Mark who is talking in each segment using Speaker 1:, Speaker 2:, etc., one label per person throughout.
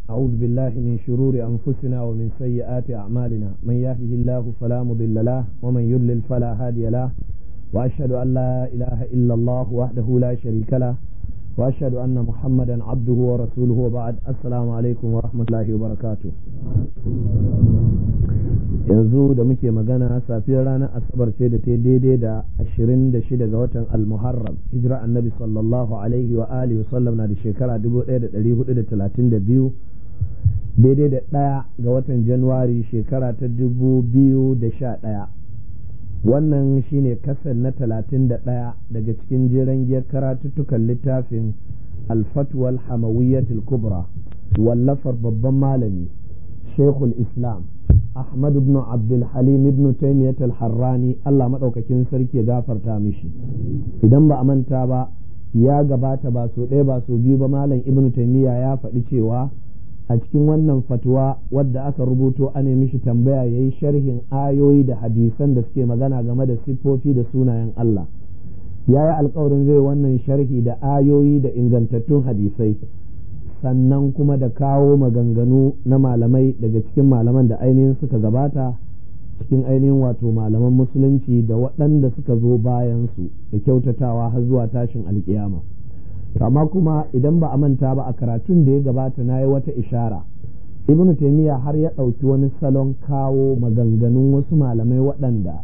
Speaker 1: أعوذ بالله من شرور أنفسنا ومن سيئات أعمالنا من يهده الله فلا مضل له ومن يضلل فلا هادي له وأشهد أن لا إله إلا الله وحده لا شريك له وأشهد أن محمدا عبده ورسوله وبعد السلام عليكم ورحمة الله وبركاته. yanzu da muke magana safiyar ranar asabar ce da ta daidai da 26 ga watan al-muharram hijira annabi sallallahu alaihi wa alihi wasallam na da shekara 1432 daidai da 1 ga watan januwari shekara ta 2011. wannan shine kasar na 31 daga cikin jeren giyar karatuttukan littafin al-fatwa al-hamawiyyatul kubra wallafar babban malami shaykhul islam Ahmad ibn Abdul Halim ibn Taymiyyah al-Harrani Allah madaukakin sarki ya gafarta mishi. Idan ba a manta ba ya gabata ba so ɗaya ba so biyu ba malam Ibn Taymiyyah ya faɗi cewa a cikin wannan fatwa wadda aka rubuto ana mishi tambaya yayi sharhin ayoyi da hadisan da suke magana game da siffofi da sunayen Allah. Yayi alƙawarin zai wannan sharhi da ayoyi da ingantattun hadisai. sannan kuma da kawo maganganu na malamai daga cikin malaman da ainihin suka gabata cikin ainihin wato malaman musulunci da waɗanda suka zo bayansu da kyautatawa har zuwa tashin alƙiyama. amma kuma idan ba a manta ba a karatun da ya gabata na yi wata ishara ibnu taymiya har ya ɗauki wani salon kawo maganganun wasu malamai waɗanda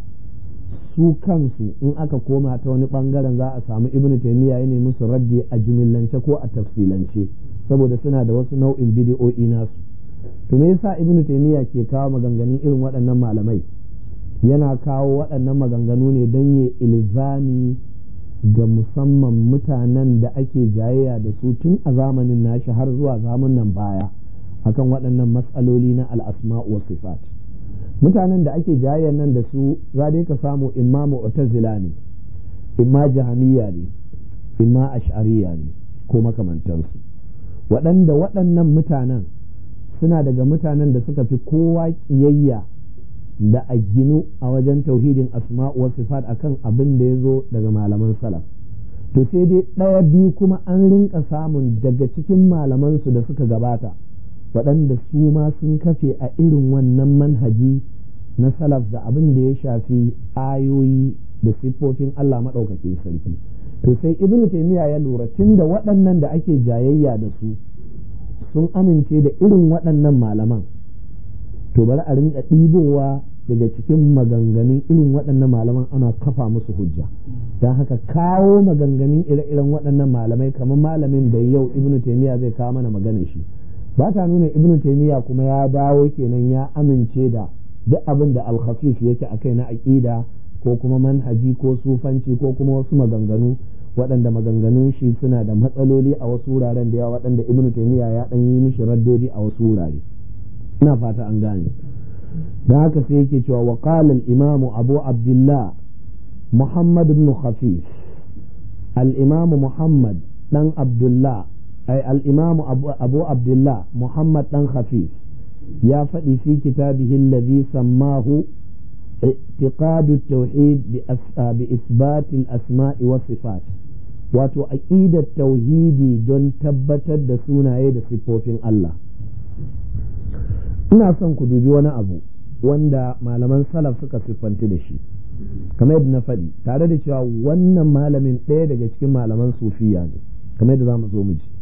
Speaker 1: su kansu in aka koma ta wani ɓangaren za a samu ibnu taymiya ya nemi su raddi a jumillance ko a tafsilance saboda suna da wasu nau'in bidiyo'i nasu. To me yasa Ibn Taymiyyah ke kawo maganganun irin waɗannan malamai? Yana kawo waɗannan maganganu ne don ya ilzami ga musamman mutanen da ake jayayya da su tun a zamanin nashi har zuwa zamanin baya akan waɗannan matsaloli na al-asma' wa sifat. Mutanen da ake jayayya nan da su za dai ka samu imma mu'tazila ne, imma jahamiyya ne, imma ash'ariyya ne ko makamantansu. waɗanda waɗannan mutanen suna daga mutanen da suka fi kowa ƙiyayya da a ginu a wajen tauhidin asma'u wa sifat akan abin da ya zo daga malaman salaf. To sai dai ɗaya biyu kuma an rinka samun daga cikin malamansu da suka gabata waɗanda su ma sun kafe a irin wannan manhaji na salaf da abin da ya shafi ayoyi da siffofin Allah maɗaukakin sarki. To sai Ibn Taymiyyah ya lura tunda waɗannan da ake jayayya da su sun amince da irin waɗannan malaman, to bari a rinka ɗibowa daga cikin maganganun irin waɗannan malaman ana kafa musu hujja. Don haka kawo maganganun ire-iren waɗannan malamai kamar malamin da yau Ibn Taymiyyah zai kawo mana maganar shi ba ta nuna Ibn Taymiyyah kuma ya dawo kenan ya amince da duk abin da al-khafif yake akai na aqida ko kuma manhaji ko sufanci ko kuma wasu maganganu waɗanda maganganun shi suna da matsaloli a wasu wuraren da yawa waɗanda Ibn Taymiyyah ya ɗan yi mishi raddodi a wasu wurare. Ina fata an gane. Da haka sai yake cewa wa qala al-imam Abu Abdullah Muhammad ibn Khafif al-imam Muhammad dan Abdullah ay al-imam Abu Abdullah Muhammad dan Khafif ya faɗi fi kitabihi alladhi sammahu اعتقاد التوحيد بإثبات الأسماء والصفات wato aqidar tauhidi don tabbatar da sunaye da siffofin Allah. Ina son ku dubi wani abu wanda malaman salaf suka siffanti da shi kamar yadda na faɗi tare da cewa wannan malamin ɗaya daga cikin malaman sufiya ne kamar yadda za mu zo mu ji,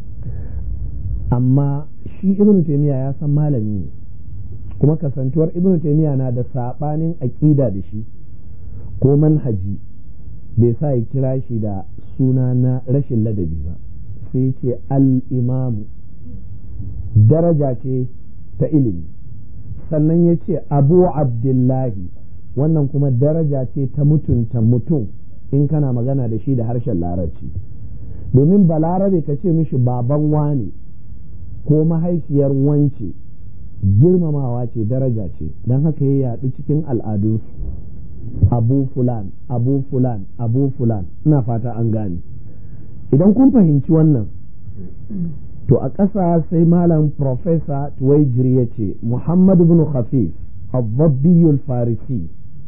Speaker 1: amma shi Ibn Taymiyyah ya san malami ne kuma kasantuwar Ibn Taymiyyah na da sabanin aqida da shi ko manhaji bai sa ya kira shi da suna na rashin ladabi ba, sai ce al-imamu daraja ce ta ilimi, sannan ya ce Abu Abdullahi wannan kuma daraja ce ta mutunta mutum in kana magana da shi da harshen larabci, domin balarabe ka ce mishi baban wane ko mahaifiyar wance girmamawa ce daraja ce, don haka ya yaɗu cikin al'adunsu abu fulan abu fulan abu fulan. Ina fata an gane. Idan kun fahimci wannan to a ƙasa sai malam Profesa Tuwaijiri ya ce Muhammad ibn Khafif al-Dhabbiyul Farisi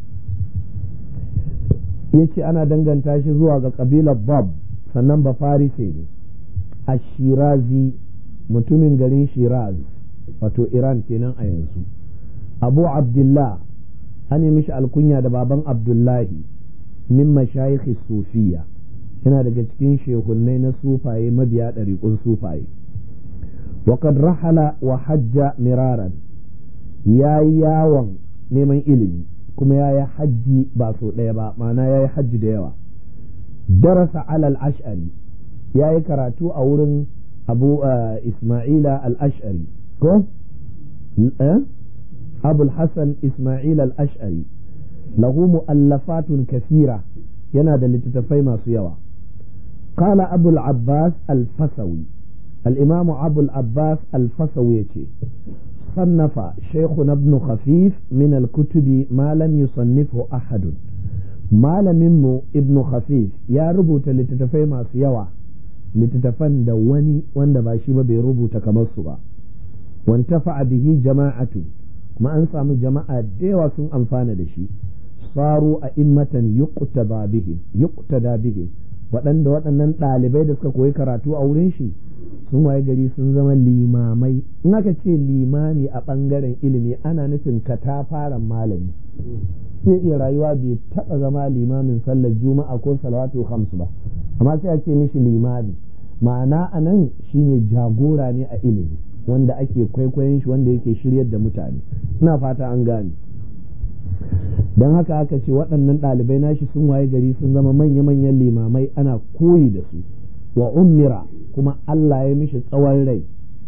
Speaker 1: ya ce ana danganta shi zuwa ga ƙabilar Bab sannan ba Farise ne. Ashirazi mutumin garin Shiraz wato Iran kenan a yanzu. Abu Abdullah an yi mishi alkunya da baban Abdullahi min mashayikh sufiya, yana daga cikin shehunnai na sufaye mabiya ɗariƙun sufaye. وقد رحل وحج مرارا ya yi yawon neman ilimi kuma ya yi hajji ba so ɗaya ba, ma'ana ya yi hajji da yawa. Darasa alal ash'ari, ya yi karatu a wurin abu Ismaila al-Ash'ari ko Abul Hassan Ismail al-Ash'ari, lahu mu'allafatun kasira, yana da littattafai masu yawa. Qala Abul Abbas al-Fasawi, al-Imam Abul Abbas al-Fasawi yace صنف شيخنا ابن خفيف من الكتب ما لم يصنفه أحد. malaminmu ibnu khafif ya rubuta littattafai masu yawa, littattafan da wani wanda ba shi ba bai rubuta kamar su ba. wantafa bihi jama'atu, kuma an samu jama'a da yawa sun amfana da shi. saru a immatan yuqtada bihi, waɗanda waɗannan ɗalibai da suka koyi karatu a wurin shi sun waye gari sun zama limamai. In aka ce limami a ɓangaren ilimi ana nufin katafaren malami, sai iya rayuwa bai taɓa zama limamin sallar juma'a ko salawatu khamsu ba, amma sai a ce mishi limami, ma'ana a nan shine jagora ne a ilimi wanda ake kwaikwayon shi, wanda yake shiryar da mutane. ina fata an gane. don haka aka ce waɗannan ɗalibai nashi sun waye gari sun zama manya-manyan limamai, ana koyi da su. wa ummira, kuma Allah ya mishi tsawon rai,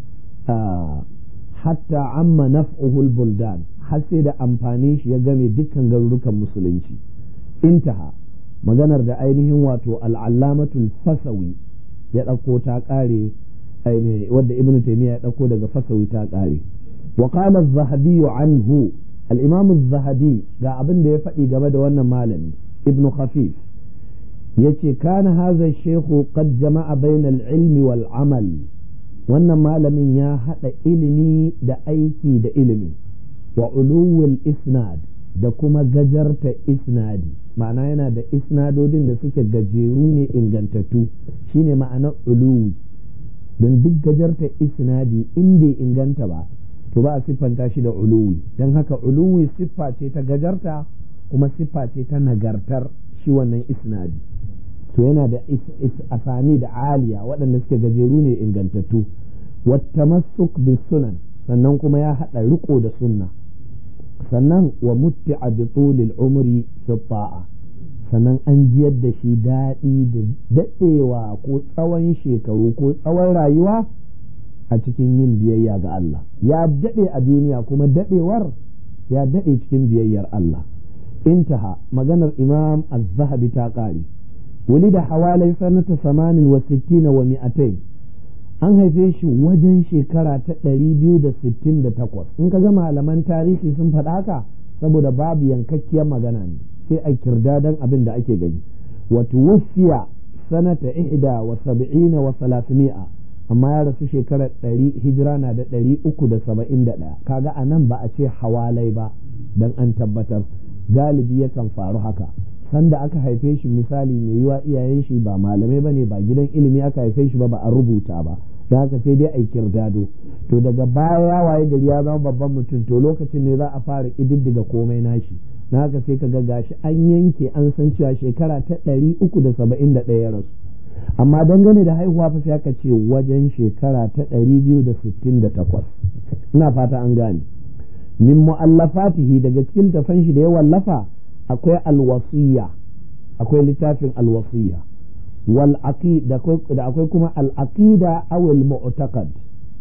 Speaker 1: hatta amma naf'uhul buldan, har sai da amfanin shi ya game dukkan garurukan musulunci. intaha, maganar da ainihin wato al'allamatul fasawi ya ɗauko ta ƙare, wadda ibn taymiya ya ɗauko daga fasawi ta ƙare. wa qala az-zahabi anhu, al-imam az-zahabi ga abin da ya faɗi game da wannan malami ibn khafif, yace kana hadha shaykhu qad jama'a bayna al-ilmi wal amal, wannan malamin ya haɗa ilimi da aiki da ilimi. wa uluwul isnad, da kuma gajarta isnadi, ma'ana yana da isnadodin da suke gajeru ne ingantattu, shine ma'anar uluwi. don duk gajarta isnadi in bai inganta ba to ba a siffanta shi da uluwi. don haka uluwi siffa ce ta gajarta kuma siffa ce ta nagartar shi wannan isnadi. to yana da asani da aliya waɗanda suke gajeru ne ingantattu. wattamassuk bis sunan, sannan kuma ya haɗa riko da sunna. sannan wa mutti'a bi tulil umri fi ta'a, sannan an jiyar da shi daɗi da daɗewa ko tsawon shekaru ko tsawon rayuwa a cikin yin biyayya ga Allah. ya daɗe a duniya kuma daɗewar ya daɗe cikin biyayyar Allah. intaha, maganar imam az-zahabi ta ƙare. ولد حوالي سنة 68 و200, an haife shi wajen shekara ta 268. in ka ga malaman tarihi sun faɗa haka saboda babu yankakkiyar magana ne, sai a kirdadan abin da ake gani. wato wasiya sanata 71 wa 300, amma ya rasu shekarar 100, hijira na da 371. kaga a nan ba a ce hawalai ba dan an tabbatar, galibi yakan faru haka. sanda aka haife shi misali mai yiwa iyayen shi ba malamai bane, ba gidan ilimi aka haife shi ba a rubuta ba, da haka sai dai a kirdado. to daga baya waye gari ya zama babban mutum, to lokacin ne za a fara ƙididdiga komai nashi. na haka sai kaga gashi an yanke an san cewa shekara ta 371 ya rasu, amma dangane da haihuwa fa sai aka ce wajen shekara ta 268. ina fata an gane. min mu'allafatihi, daga cikin tafan shi da ya wallafa akwai alwasiya, akwai littafin alwasiya. wal aqida, da akwai kuma al aqida aw al mu'taqad.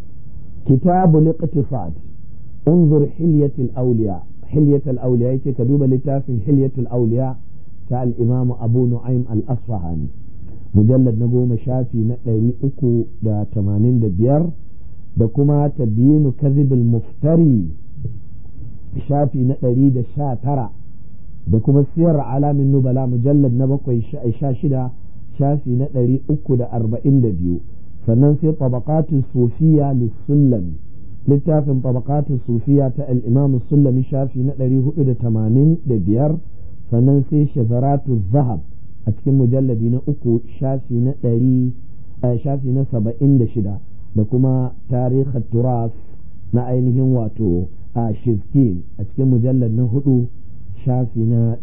Speaker 1: kitabul iqtisad, انظر حلية الأولياء. حلية الأولياء يتي كدوب لتافي حلية الأولياء تاع الإمام أبو نعيم الأصفهاني، مجلد نقوم شافي نقلي أكو دا 85. da kuma tabyinu kadhib al-muftari shafi na 119, da kuma siyar alamin nubala mujallad na 7 shafi na 342. sannan sai tabaqatus sufiya lis-sullami, littafin tabaqatus sufiya ta al-imam as-sullami shafi na 485. sannan sai shazaratuz zahab a cikin mujalladi na 3 shafi na 76. da kuma tarihin turas na ainihin wato a shizkin a cikin mujallar na 4 shafi na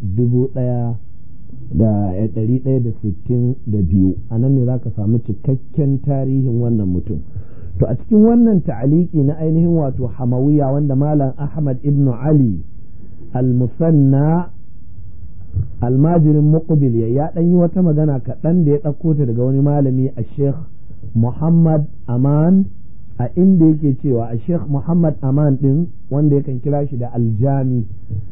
Speaker 1: 1162 a nan ne za ka samu cikakken tarihin wannan mutum. To a cikin wannan ta'aliki na ainihin wato hamawiya wanda malam Ahmad ibn Ali al-Musanna almajirin muqbil ya dan yi wata magana kaɗan da ya ɗauko ta daga wani malami a Sheikh Muhammad Aman, a inda yake cewa a Sheikh Muhammad Aman din wanda yakan kira shi da aljami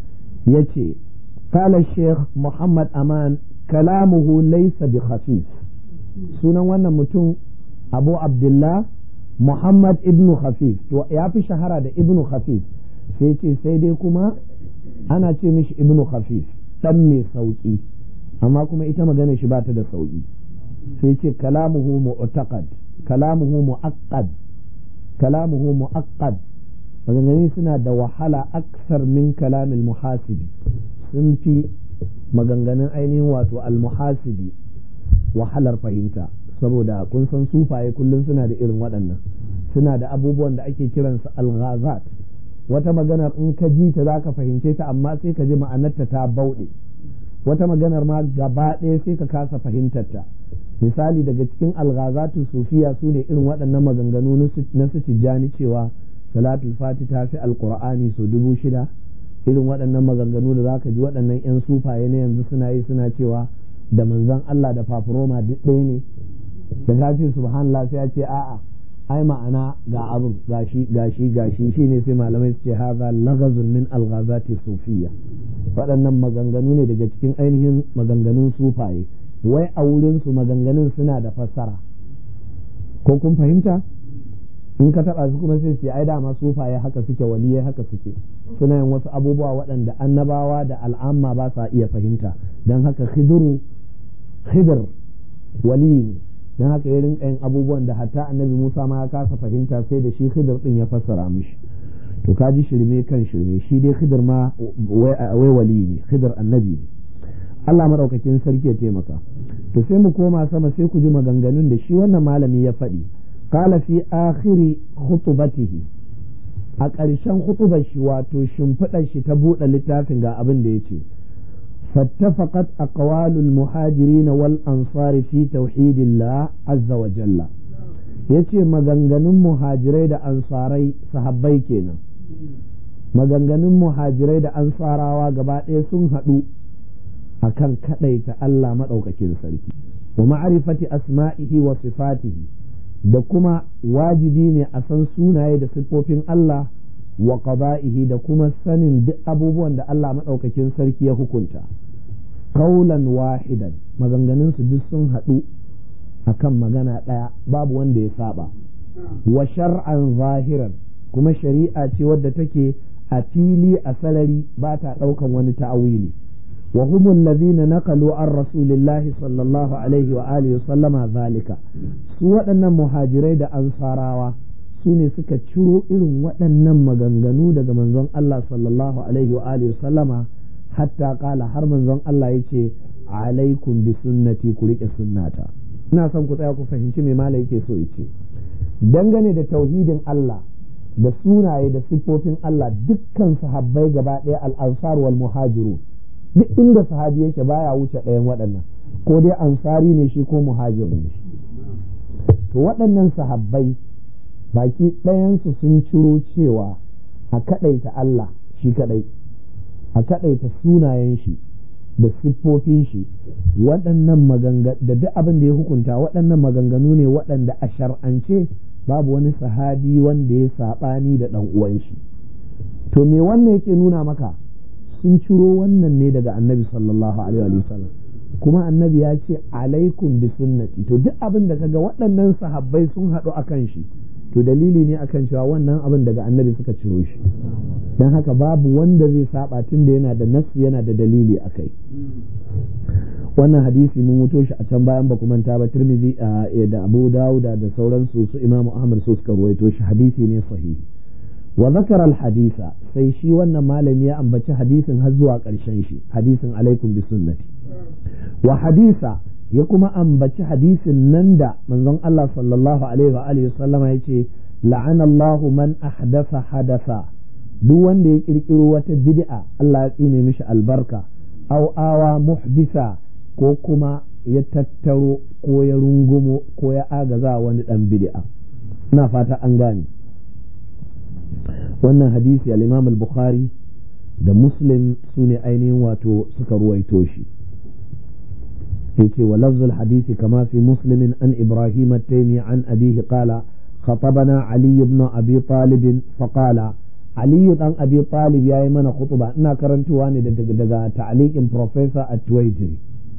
Speaker 1: yace qala Sheikh Muhammad Aman kalamuhu laysa bi khafif. Sunan wannan mutum Abu Abdullah Muhammad ibn Khafif, to ya fi shahara da ibn Khafif, sai ce sai dai kuma ana ce mishi ibn Khafif dan mai sauki, amma kuma ita magana shi ba ta da sauki. sai ce kalamuhu mu'taqad, kalamuhu mu'aqqad, kalamuhu mu'aqqad, maganganun suna da wahala aksar min kalamil muhasibi, sun fi maganganun ainihin wato al-muhasibi wahalar fahimta, saboda kun san sufaye kullum suna da irin waɗannan, suna da abubuwan da ake kiransu al-ghazat. Wata maganar in ka ji ta zaka fahimce ta, amma sai ka ji ma'anarta ta bauɗe. Wata maganar ma gaba ɗaya sai ka kasa fahimtar ta. Misali daga cikin al-ghazatu sufiya su ne irin waɗannan maganganu na su Tijjani cewa salatul fati ta fi alqur'ani so 6000. Irin waɗannan maganganu da zaka ji waɗannan 'yan sufaye na yanzu suna yi, suna cewa da manzon Allah da fafuroma duk ɗaya ne. Da ka ce subhanallah sai ya ce a'a ai ma'ana ga abin gashi shine sai malamai su ce haza lagazun min alghazati sufiyya. Waɗannan maganganu ne daga cikin ainihin maganganun sufaye, wai a wurin su maganganun suna da fassara, ko kun fahimta? In ka taɓa su kuma sai su ai dama sufaye haka suke, waliyai haka suke, suna yin wasu abubuwa waɗanda annabawa da al'amma ba sa iya fahimta, don haka khidr wali ne, don haka ya rinka yin abubuwan da hatta annabi Musa ma ya kasa fahimta, sai da shi khidr din ya fassara mishi. To ka ji shirme kan shirme, shi dai khidr ma wai wali ne, khidr annabi ne. Allah madaukakin sarki ya taimaka. To sai mu koma sama sai ku ji maganganun da shi wannan malami ya faɗi. Qala fi akhiri khutbatihi, a ƙarshen khutubar shi wato shimfiɗar shi ta buɗe littafin ga abin da yace: فاتفقت أقوال المهاجرين والأنصار في توحيد الله عز وجل. yace maganganun muhajirai da ansarai sahabbai kenan, maganganun muhajirai da ansarawa gaba ɗaya sun haɗu akan kaɗaita Allah maɗaukakin sarki, wa ma'rifati asma'ihi wa sifatihi, da kuma wajibi ne a san sunaye da siffofin Allah, wa qada'ihi, da kuma sanin duk abubuwan da Allah maɗaukakin sarki ya hukunta. Qaulan wahidan, maganganun su duk sun haɗu akan magana ɗaya, babu wanda ya saba. Wa shar'an zahiran, kuma shari'a ce wadda take a fili a sarari, ba ta ɗaukan wani ta'awili. wa humul ladhina naqalu an rasulillahi sallallahu alaihi wa alihi sallama zalika. Su waɗannan muhajirai da ansarawa su ne suka ciro irin waɗannan maganganu daga manzon Allah sallallahu alaihi wa alihi sallama, hatta kala har manzon Allah yace alaikum bi sunnati, ku rike sunnata. Ina son ku tsaya ku fahimci me malai yake so yace dangane da tauhidin Allah da sunaye da siffofin Allah. Dukkan sahabbai gaba ɗaya al-ansar wal muhajirun, duk inda sahabi yake baya wuce ɗayan waɗannan, ko dai ansari ne shi ko muhajir ne shi. To waɗannan sahabbai baki ɗayansu sun ciro cewa a kaɗaita Allah shi kaɗai, a kaɗaita sunayen shi da siffofin shi. Waɗannan maganganu da duk abin da ya hukunta, waɗannan maganganu ne waɗanda a shar'ance babu wani sahabi wanda ya saɓani da ɗan uwan shi. To me wannan yake nuna maka? Sun ciro wannan ne daga annabi sallallahu alaihi wa sallam, kuma annabi ya ce alaikum bi sunnati. To duk abin da kaga waɗannan sahabbai sun haɗu akan shi, to dalili ne akan cewa wannan abin daga annabi suka ciro shi. Dan haka babu wanda zai saba, tunda yana da nasu, yana da dalili akai. Wannan hadisi mun muto shi a can bayan ba kuma ta ba, Tirmidhi da Abu Dawud da sauransu, su Imam Ahmad su suka rawaito shi, hadisi ne sahihi. Wa zakara al-hadisa, sai shi wannan malami ya ambaci hadisin har zuwa ƙarshen shi, hadisin alaikum bi sunnati. Wa hadisa ya kuma ambaci hadisin nan da manzon Allah sallallahu alaihi wa alihi sallama yace la'anallahu man ahdasa hadasa, duk wanda ya kirkiro wata bid'a Allah ya tsine mishi albarka, aw awa muhdisa, ko kuma ya tattaro ko ya rungumo ko ya agaza wani dan bid'a. ina fata an gane wannan hadisi al-Imam al-Bukhari da Muslim sune ainihin wato suka ruwaito shi. yace wa lafzul hadisi kama fi Muslim an Ibrahim at-Taymi an abihi qala خطبنا علي بن أبي طالب فقال علي بن أبي طالب يا من خطبة إنا كرنتوا أن دقا تعليق بروفيسور التويجري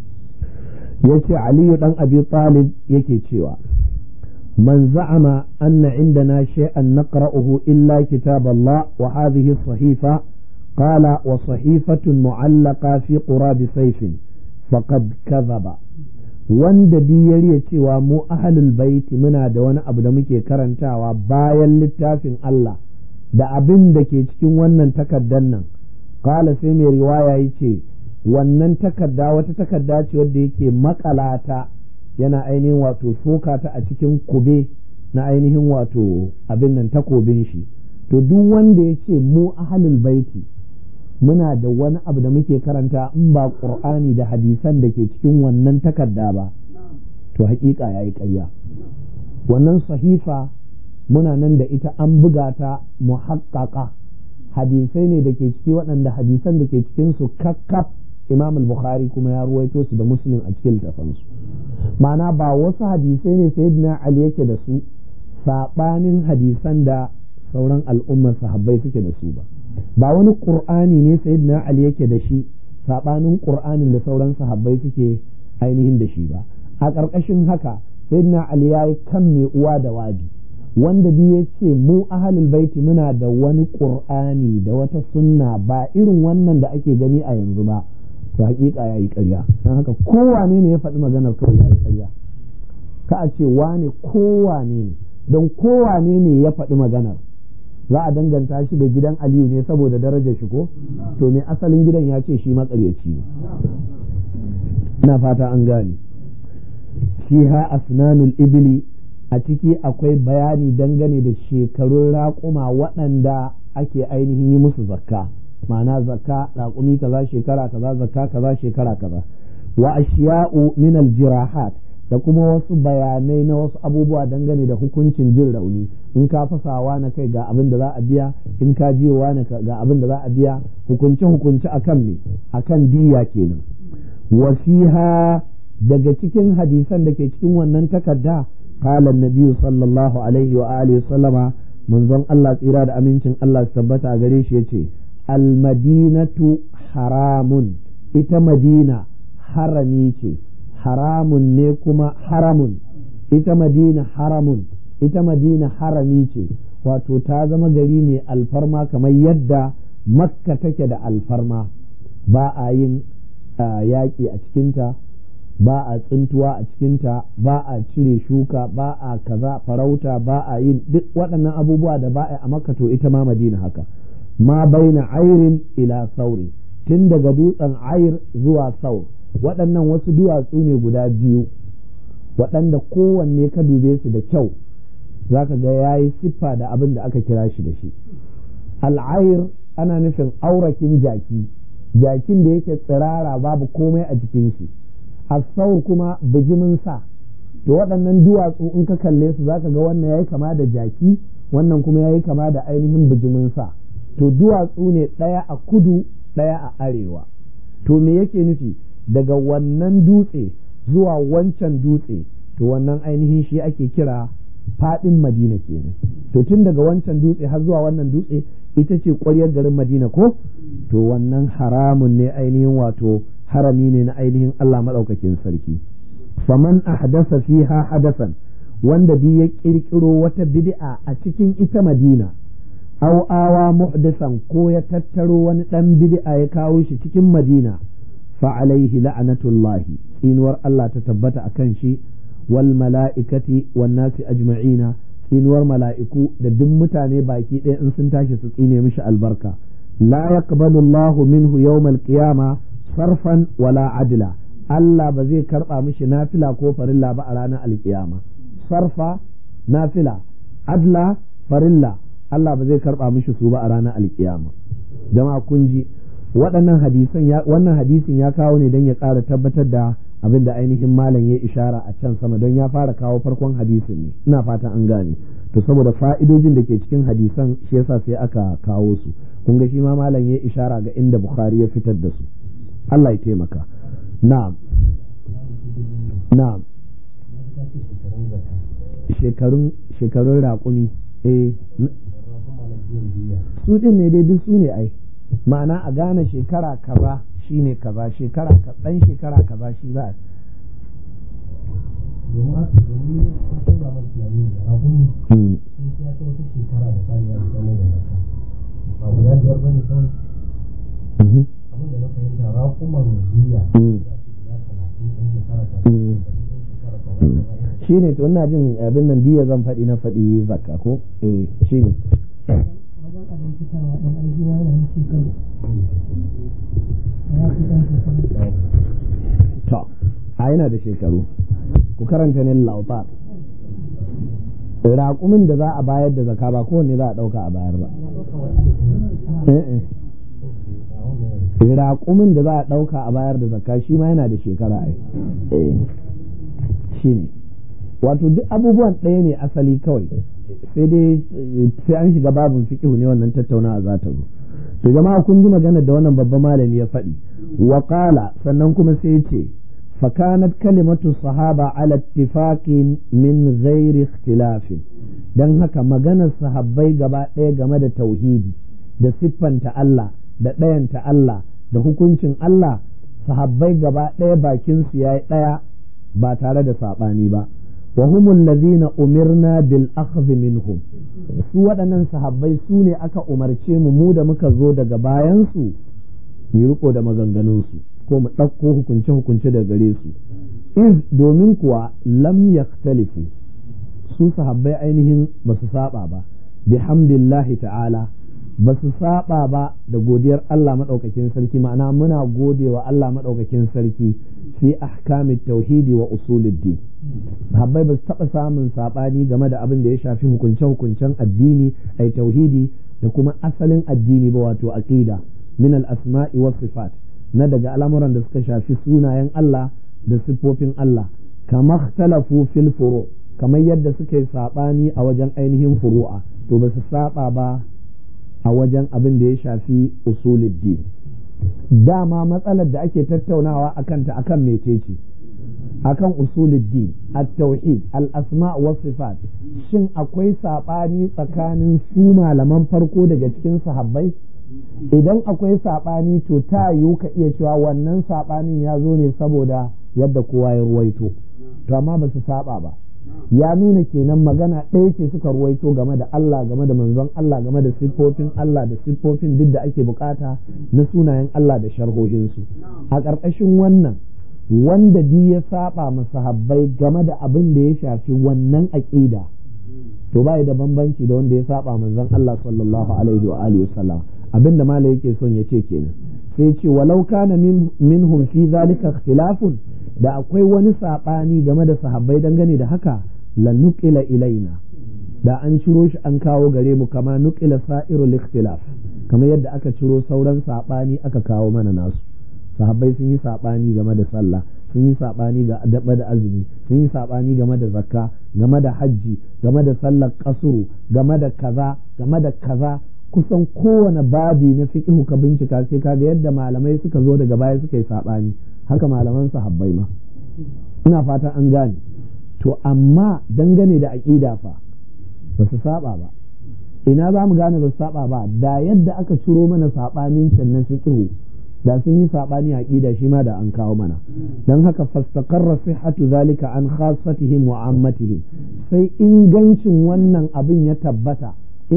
Speaker 1: يتي علي بن أبي طالب يكي تشيوا من زعم أن عندنا شيئا نقرأه إلا كتاب الله وهذه الصحيفة قال وصحيفة معلقة في قراب سيف فقد كذب. wanda bi ya riya cewa mu ahlul baiti muna da wani abu da muke karantawa bayan littafin Allah da abin da ke cikin wannan takaddan nan, kala sai mai riwaya yace wannan takadda wata takadda ce wadda yake makalata yana ainihin wato soka ta a cikin kube na ainihin wato abin nan takobin shi. to duk wanda yace mu ahlul baiti muna da wani abu da muke karanta in ba Qur'ani da hadisan da ke cikin wannan takarda ba, to hakika yayi ƙarya. wannan sahifa muna nan da ita an buga ta muhaqqaqa, hadisai ne da ke ciki waɗanda hadisan da ke cikin su kakkaf Imam al-Bukhari kuma ya ruwaito su da Muslim a cikin littafansu. ma'ana ba wasu hadisai ne Sayyidina Ali yake da su sabanin hadisan da sauran al'ummar sahabbai suke da su ba wani qur'ani ne sayyidina Ali yake da shi sabanin qur'anin da sauran sahabbai suke ainihin da shi ba. a ƙarƙashin haka sayyidina Ali ya yi kan mai uwa da wabi, wanda bi ya ce mu ahlul baiti muna da wani qur'ani da wata sunna ba irin wannan da ake gani a yanzu ba, to hakika yayi ƙarya. dan haka kowane ne ya faɗi maganar kawai yayi ƙarya, ka a ce wane kowane ne, don kowane ne ya faɗi maganar za a danganta shi da gidan Aliyu ne saboda darajar shi ko, to me asalin gidan ya ce shi matsaryaci ne. ina fata an gane. fiha asnanul ibli, a ciki akwai bayani dangane da shekarun raƙuma waɗanda ake ainihin yi musu zakka, ma'ana zakka raƙumi kaza shekara kaza, zakka kaza shekara kaza. wa ashiya'u min al-jirahat, da kuma wasu bayanai na wasu abubuwa dangane da hukuncin jin rauni, in ka fasawa na kai ga abin da za a biya, in ka jiyowa na ga abin da za a biya, hukunce akan me, akan diya kenan. wa fiha, daga cikin hadisan da ke cikin wannan takarda, qala an-nabi sallallahu alaihi wa alihi sallama, manzon Allah tsira da amincin Allah su tabbata a gare shi yace al-madinatu haramun, ita Madina harami ce, haramun ne kuma haramun, ita Madina haramun, ita Madina harami ce, wato ta zama gari mai alfarma kamar yadda Makka take da alfarma. ba a yin yaƙi a cikinta, ba a tsintuwa a cikinta, ba a cire shuka, ba a kaza farauta, ba a yin duk waɗannan abubuwa da ba a Makka, to ita ma Madina haka. ma baina airin ila sauri, tun daga dutsen air zuwa saur, waɗannan wasu duwatsu ne guda biyu waɗanda kowanne ka dube su da kyau zaka ga yayi siffa da abin da aka kira shi da shi. al'air ana nufin aurakin jaki, jakin da yake tsirara babu komai a jikin shi. as-saur kuma bijimin sa. to waɗannan duwatsu in ka kalle su zaka ga wannan yayi kama da jaki, wannan kuma yayi kama da ainihin bijimin sa. to duwatsu ne ɗaya a kudu ɗaya a arewa. to me yake nufi? daga wannan dutse zuwa wancan dutse, to wannan ainihin shi ake kira faɗin Madina kenan. to tun daga wancan dutse har zuwa wannan dutse ita ce ƙwaryar garin Madina ko, to wannan haramun ne ainihin wato harami ne na ainihin Allah maɗaukakin sarki. faman ahdasa fiha hadasan, wanda bi ya ƙirƙiro wata bid'a a cikin ita Madina, aw awa muhdisan, ko ya tattaro wani ɗan bid'a ya kawo shi cikin Madina, fa alaihi la'anatullahi, inuwar Allah ta tabbata akan shi, wal mala'ikati wan nasi ajma'ina, inuwar mala'iku da duk mutane baki ɗaya in sun tashi su tsine mishi albarka. la yaqbalu Allahu minhu yawmal qiyama sarfan wala adla, Allah ba zai karɓa mishi nafila ko farilla ba a ranar alkiyama. Sarfa nafila, adla farilla, Allah ba zai karɓa mishi su ba a ranar alkiyama. Jama'a kun ji wannan hadisin ya kawo ne don ya ƙara tabbatar da abin da ainihin malam ya ishara a can sama, don ya fara kawo farkon hadisin ne, ina fatan an gane. To saboda fa'idojin da ke cikin hadisan shi yasa sai aka kawo su. Kun ga shi ma malam ya ishara ga inda Bukhari ya fitar da su. Allah ya taimaka. Na'am shekarun raƙumi su din ne dai, duk su ne ai, ma'ana a gane shekara kaza shine kaza, shekara kaza shi za a shi ne to ina jin abin nan diya zan faɗi na faɗi zakka ko shi ne to a yana da shekaru ku karanta ne lautar. Raƙumin da za a bayar da zakka ba kowanne za a ɗauka a bayar ba. Raƙumin da za a ɗauka a bayar da zakka shi ma yana da shekara ai. Shi ne wato duk abubuwan ɗaya ne asali kawai, sai an shiga babin fiqhu ne wannan tattaunawa za ta zo. To jama'a kun ji magana da wannan babban malami ya faɗi. Wa qala, sannan kuma sai ce fa kanat kalimatu sahaba ala ittifaqin min ghairi ikhtilafin. Dan haka maganar sahabbai gaba ɗaya game da tauhidi da siffanta Allah da ɗayanta Allah da hukuncin Allah, sahabbai gaba ɗaya bakin su yayi ɗaya ba tare da saɓani ba. wa humul ladhina umirna bil akhdh minhum, su waɗannan sahabbai su ne aka umarce mu da muka zo daga bayan su mu riko da maganganun su ko mu ɗauko hukunce da gare su. Domin kuwa lam yaktalifu, su sahabbai ainihin ba su saba ba, bihamdillahi ta'ala ba su saba ba da godiyar Allah maɗaukakin sarki, ma'ana muna godewa Allah maɗaukakin sarki fi ahkamit tauhidi wa usuluddin. Sahabbai ba su taɓa samun saɓani game da abin da ya shafi hukunce-hukuncen addini, ai tauhidi da kuma asalin addini ba, wato aqida min al-asma'i was sifat, na daga al'amuran da suka shafi sunayen Allah da siffofin Allah. Kama ikhtalafu fil furu', kamar yadda suka yi saɓani a wajen ainihin furu'a, to ba su saba ba a wajen abin da ya shafi usuluddin. Dama matsalar da ake tattaunawa akan ta akan mecece? Akan usuluddin, at-tauhid, al-asma' was sifat. Shin akwai sabani tsakanin su malaman farko daga cikin sahabbai? Idan akwai sabani to ta yiwu ka iya cewa wannan sabanin ya zo ne saboda yadda kowa ya ruwaito, to amma ba su saba ba. Ya nuna kenan magana ɗaya ce suka ruwaito game da Allah, game da manzon Allah, game da siffofin Allah da siffofin duk da ake bukata na sunayen Allah da sharhohinsu. A ƙarƙashin wannan, wanda di ya saba masahabbai game da abin da ya shafi wannan aƙida, to bai da bambanci da wanda ya saba manzon Allah sallallahu alaihi wa alihi wasallam. Abin da malai yake son ya ce kenan, sai ce walau kana minhum fi zalika ikhtilafun, da akwai wani saɓani game da sahabbai dangane da haka, la nuqila ilaina, da an ciro shi an kawo gare mu, kama nuqila sa'irul ikhtilaf, kamar yadda aka ciro sauran saɓani aka kawo mana nasu. Sahabbai sun yi saɓani game da sallah, sun yi saɓani game da azumi, sun yi saɓani game da zakka, game da hajji, game da sallar kasuru, game da kaza, kusan kowane babi na fiqhu ka bincika sai kaga yadda malamai suka zo daga baya suka yi saɓani, haka malaman sahabbai ma. Ina fatan an gane. To amma dangane da aqida fa ba su saba ba. Ina za mu gane ba su saba ba? Da yadda aka ciro mana saɓanin can na fiqhu, da sun yi saɓani aqida shi ma da an kawo mana. Dan haka fastaqarra sihhatu zalika an khassatihim wa ammatihim, sai ingancin wannan abin ya tabbata.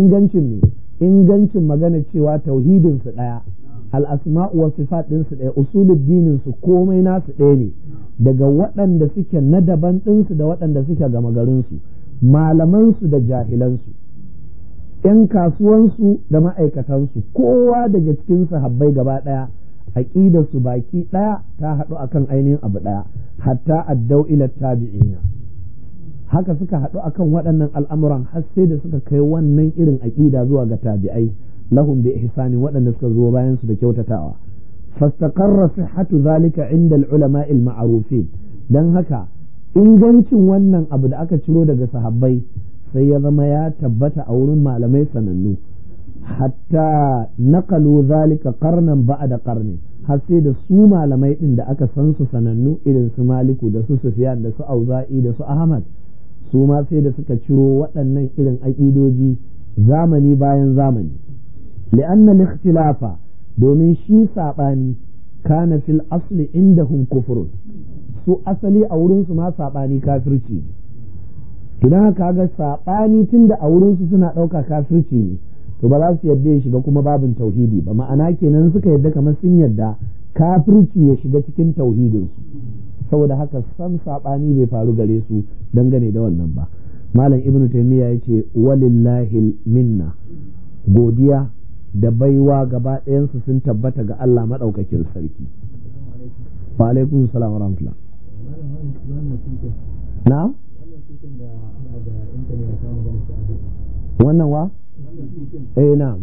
Speaker 1: Ingancin magana cewa tauhidin su daya, al-asma'u wa sifat din su daya, usuluddinin su komai nasu daya ne, daga waɗanda suke na daban din su da waɗanda suke gama garin su, malaman su da jahilan su, ƴan kasuwan su da ma'aikatan su, kowa daga cikin sahabbai gaba daya aqidar su baki ɗaya ta haɗu akan ainihin abu ɗaya, hatta addau ila tabi'ina, haka suka haɗu akan waɗannan al'amuran har sai da suka kai wannan irin aqida zuwa ga tabi'ai lahum bi ihsani, waɗanda suka zo bayan su da kyautatawa. fastaqarra sihhatu zalika inda al-ulama al-ma'rufin, dan haka ingancin wannan abu da aka ciro daga sahabbai sai ya zama ya tabbata a wurin malamai sanannu, hatta naqalu zalika qarnan ba'da qarni, har sai da su malamai din da aka san su sanannu irin su Maliku da su Sufyan da su Auza'i da su Ahmad, su ma sai da suka ciro waɗannan irin aƙidoji zamani bayan zamani. li'anna al-ikhtilafa, domin shi saɓani kana fil asli indahum kufrun, su asali a wurin su ma saɓani kafirci. idan haka ga saɓani tunda a wurin su suna ɗauka kafirci ne, to ba za su yadda ya shiga kuma babin tauhidi ba, ma'ana kenan suka yadda kamar sun yadda kafirci ya shiga cikin tauhidinsu, saboda haka san saɓani bai faru gare su dangane da wannan ba. malam ibnu taymiya yace walillahi minna, godiya da baiwa gaba ɗayansu sun tabbata ga Allah maɗaukakin sarki. wa alaikum salam wa rahmatullah. na wannan wa na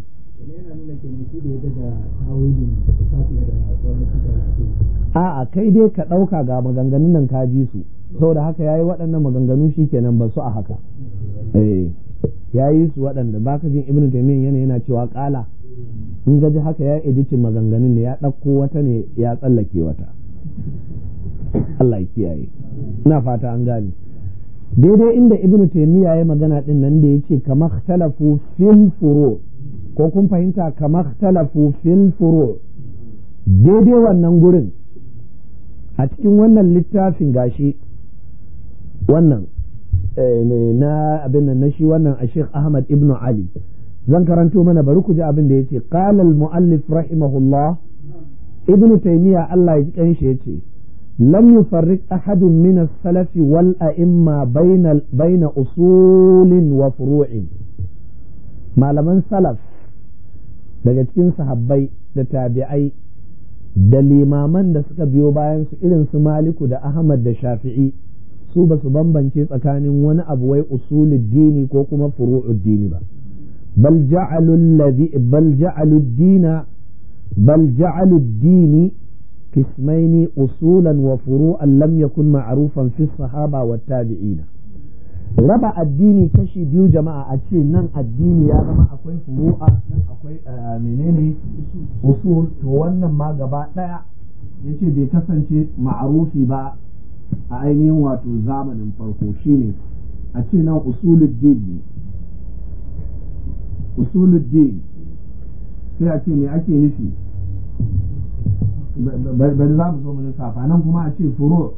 Speaker 1: a'a kai dai ka ɗauka ga maganganun nan ka ji su, saboda haka yayi waɗannan maganganu shikenan ba su a haka. yayi su waɗanda baka jin ibnu taymiyyah yana cewa ƙala, in gaji haka ya editin maganganun ne, ya ɗauko wata ne ya tsallake wata. Allah ya kiyaye, ina fata an gane. daidai inda ibnu taymiyyah ya magana din nan da yace kama ikhtalafu fil furu', ko kun fahimta, kama ikhtalafu fil furu', daidai wannan gurin a cikin wannan littafin gashi wannan na abin nan na shi wannan a Sheikh Ahmad ibn Ali, zan karanto mana, bari ku ji abin da yace. qala al muallif rahimahullah, ibnu taymiyyah Allah ya ji kanshi yace lam yufarriq ahadun min as-salaf wal a'imma bayna usulin wa furu'in. malaman salaf daga cikin sahabbai da tabi'ai da limaman da suka biyo bayan su irin su Maliku da Ahmad da Shafi'i, su ba su bambance tsakanin wani abu wai usulud dini ko kuma furu'ud dini ba, bal ja'alu ad-dini qismaini usulan wa furu'an lam yakun ma'rufan fi as-sahaba wat tabi'in. raba addini kashi biyu jama'a, a ce nan addini ya zama akwai furu'a, nan akwai menene usul, to wannan ma gaba daya yace bai kasance ma'rufi ba a ainihin wato zamanin farko. shine a ce nan usuluddin sai a ce me ake nufi, bari za mu zo mu lissafa. nan kuma a ce furu'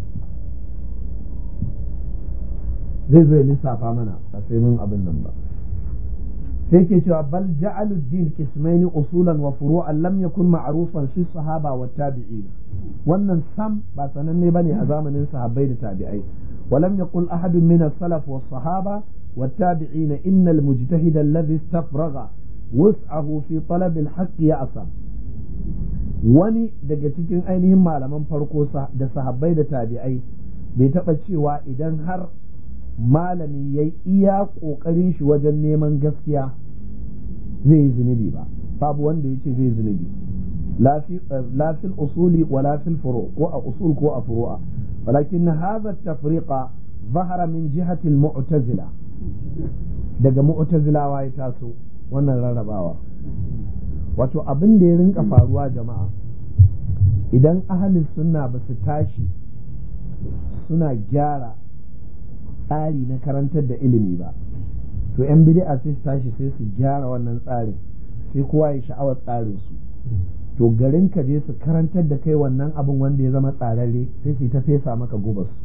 Speaker 1: zai zo ya lissafa mana a sai mun abin nan ba. sai ke cewa bal ja'alu ad-din qismaini usulan wa furu'an lam yakun ma'rufan fi sahaba wa tabi'in. wannan sam ba sananne bane a zamanin sahabbai da tabi'ai. ولم يقل أحد من السلف والصحابة والتابعين إن المجتهد الذي استفرغ وسعه في طلب الحق يأثم. wani daga cikin ainihin malaman farko da sahabbai da tabi'ai bai taɓa cewa idan har malami ya yi iya ƙoƙarin shi wajen neman gaskiya zai yi zunubi ba. babu wanda ya ce zai zunubi, la fil usuli wa la fil furu', ko a usul ko a furu'a. walakin hadha at-tafriqa zahara min jihati al-mu'tazila, daga mu'tazilawa ya taso wannan rarrabawa. wato abin da ya rinka faruwa jama'a, idan ahalin sunna ba su tashi suna gyara tsari na karantar da ilimi ba, to yan bid'a sai su tashi sai su gyara wannan tsarin, sai kowa ya sha'awar tsarin su, to garin ka je su karantar da kai wannan abin wanda ya zama tsararre, sai su ta fesa maka gubar su.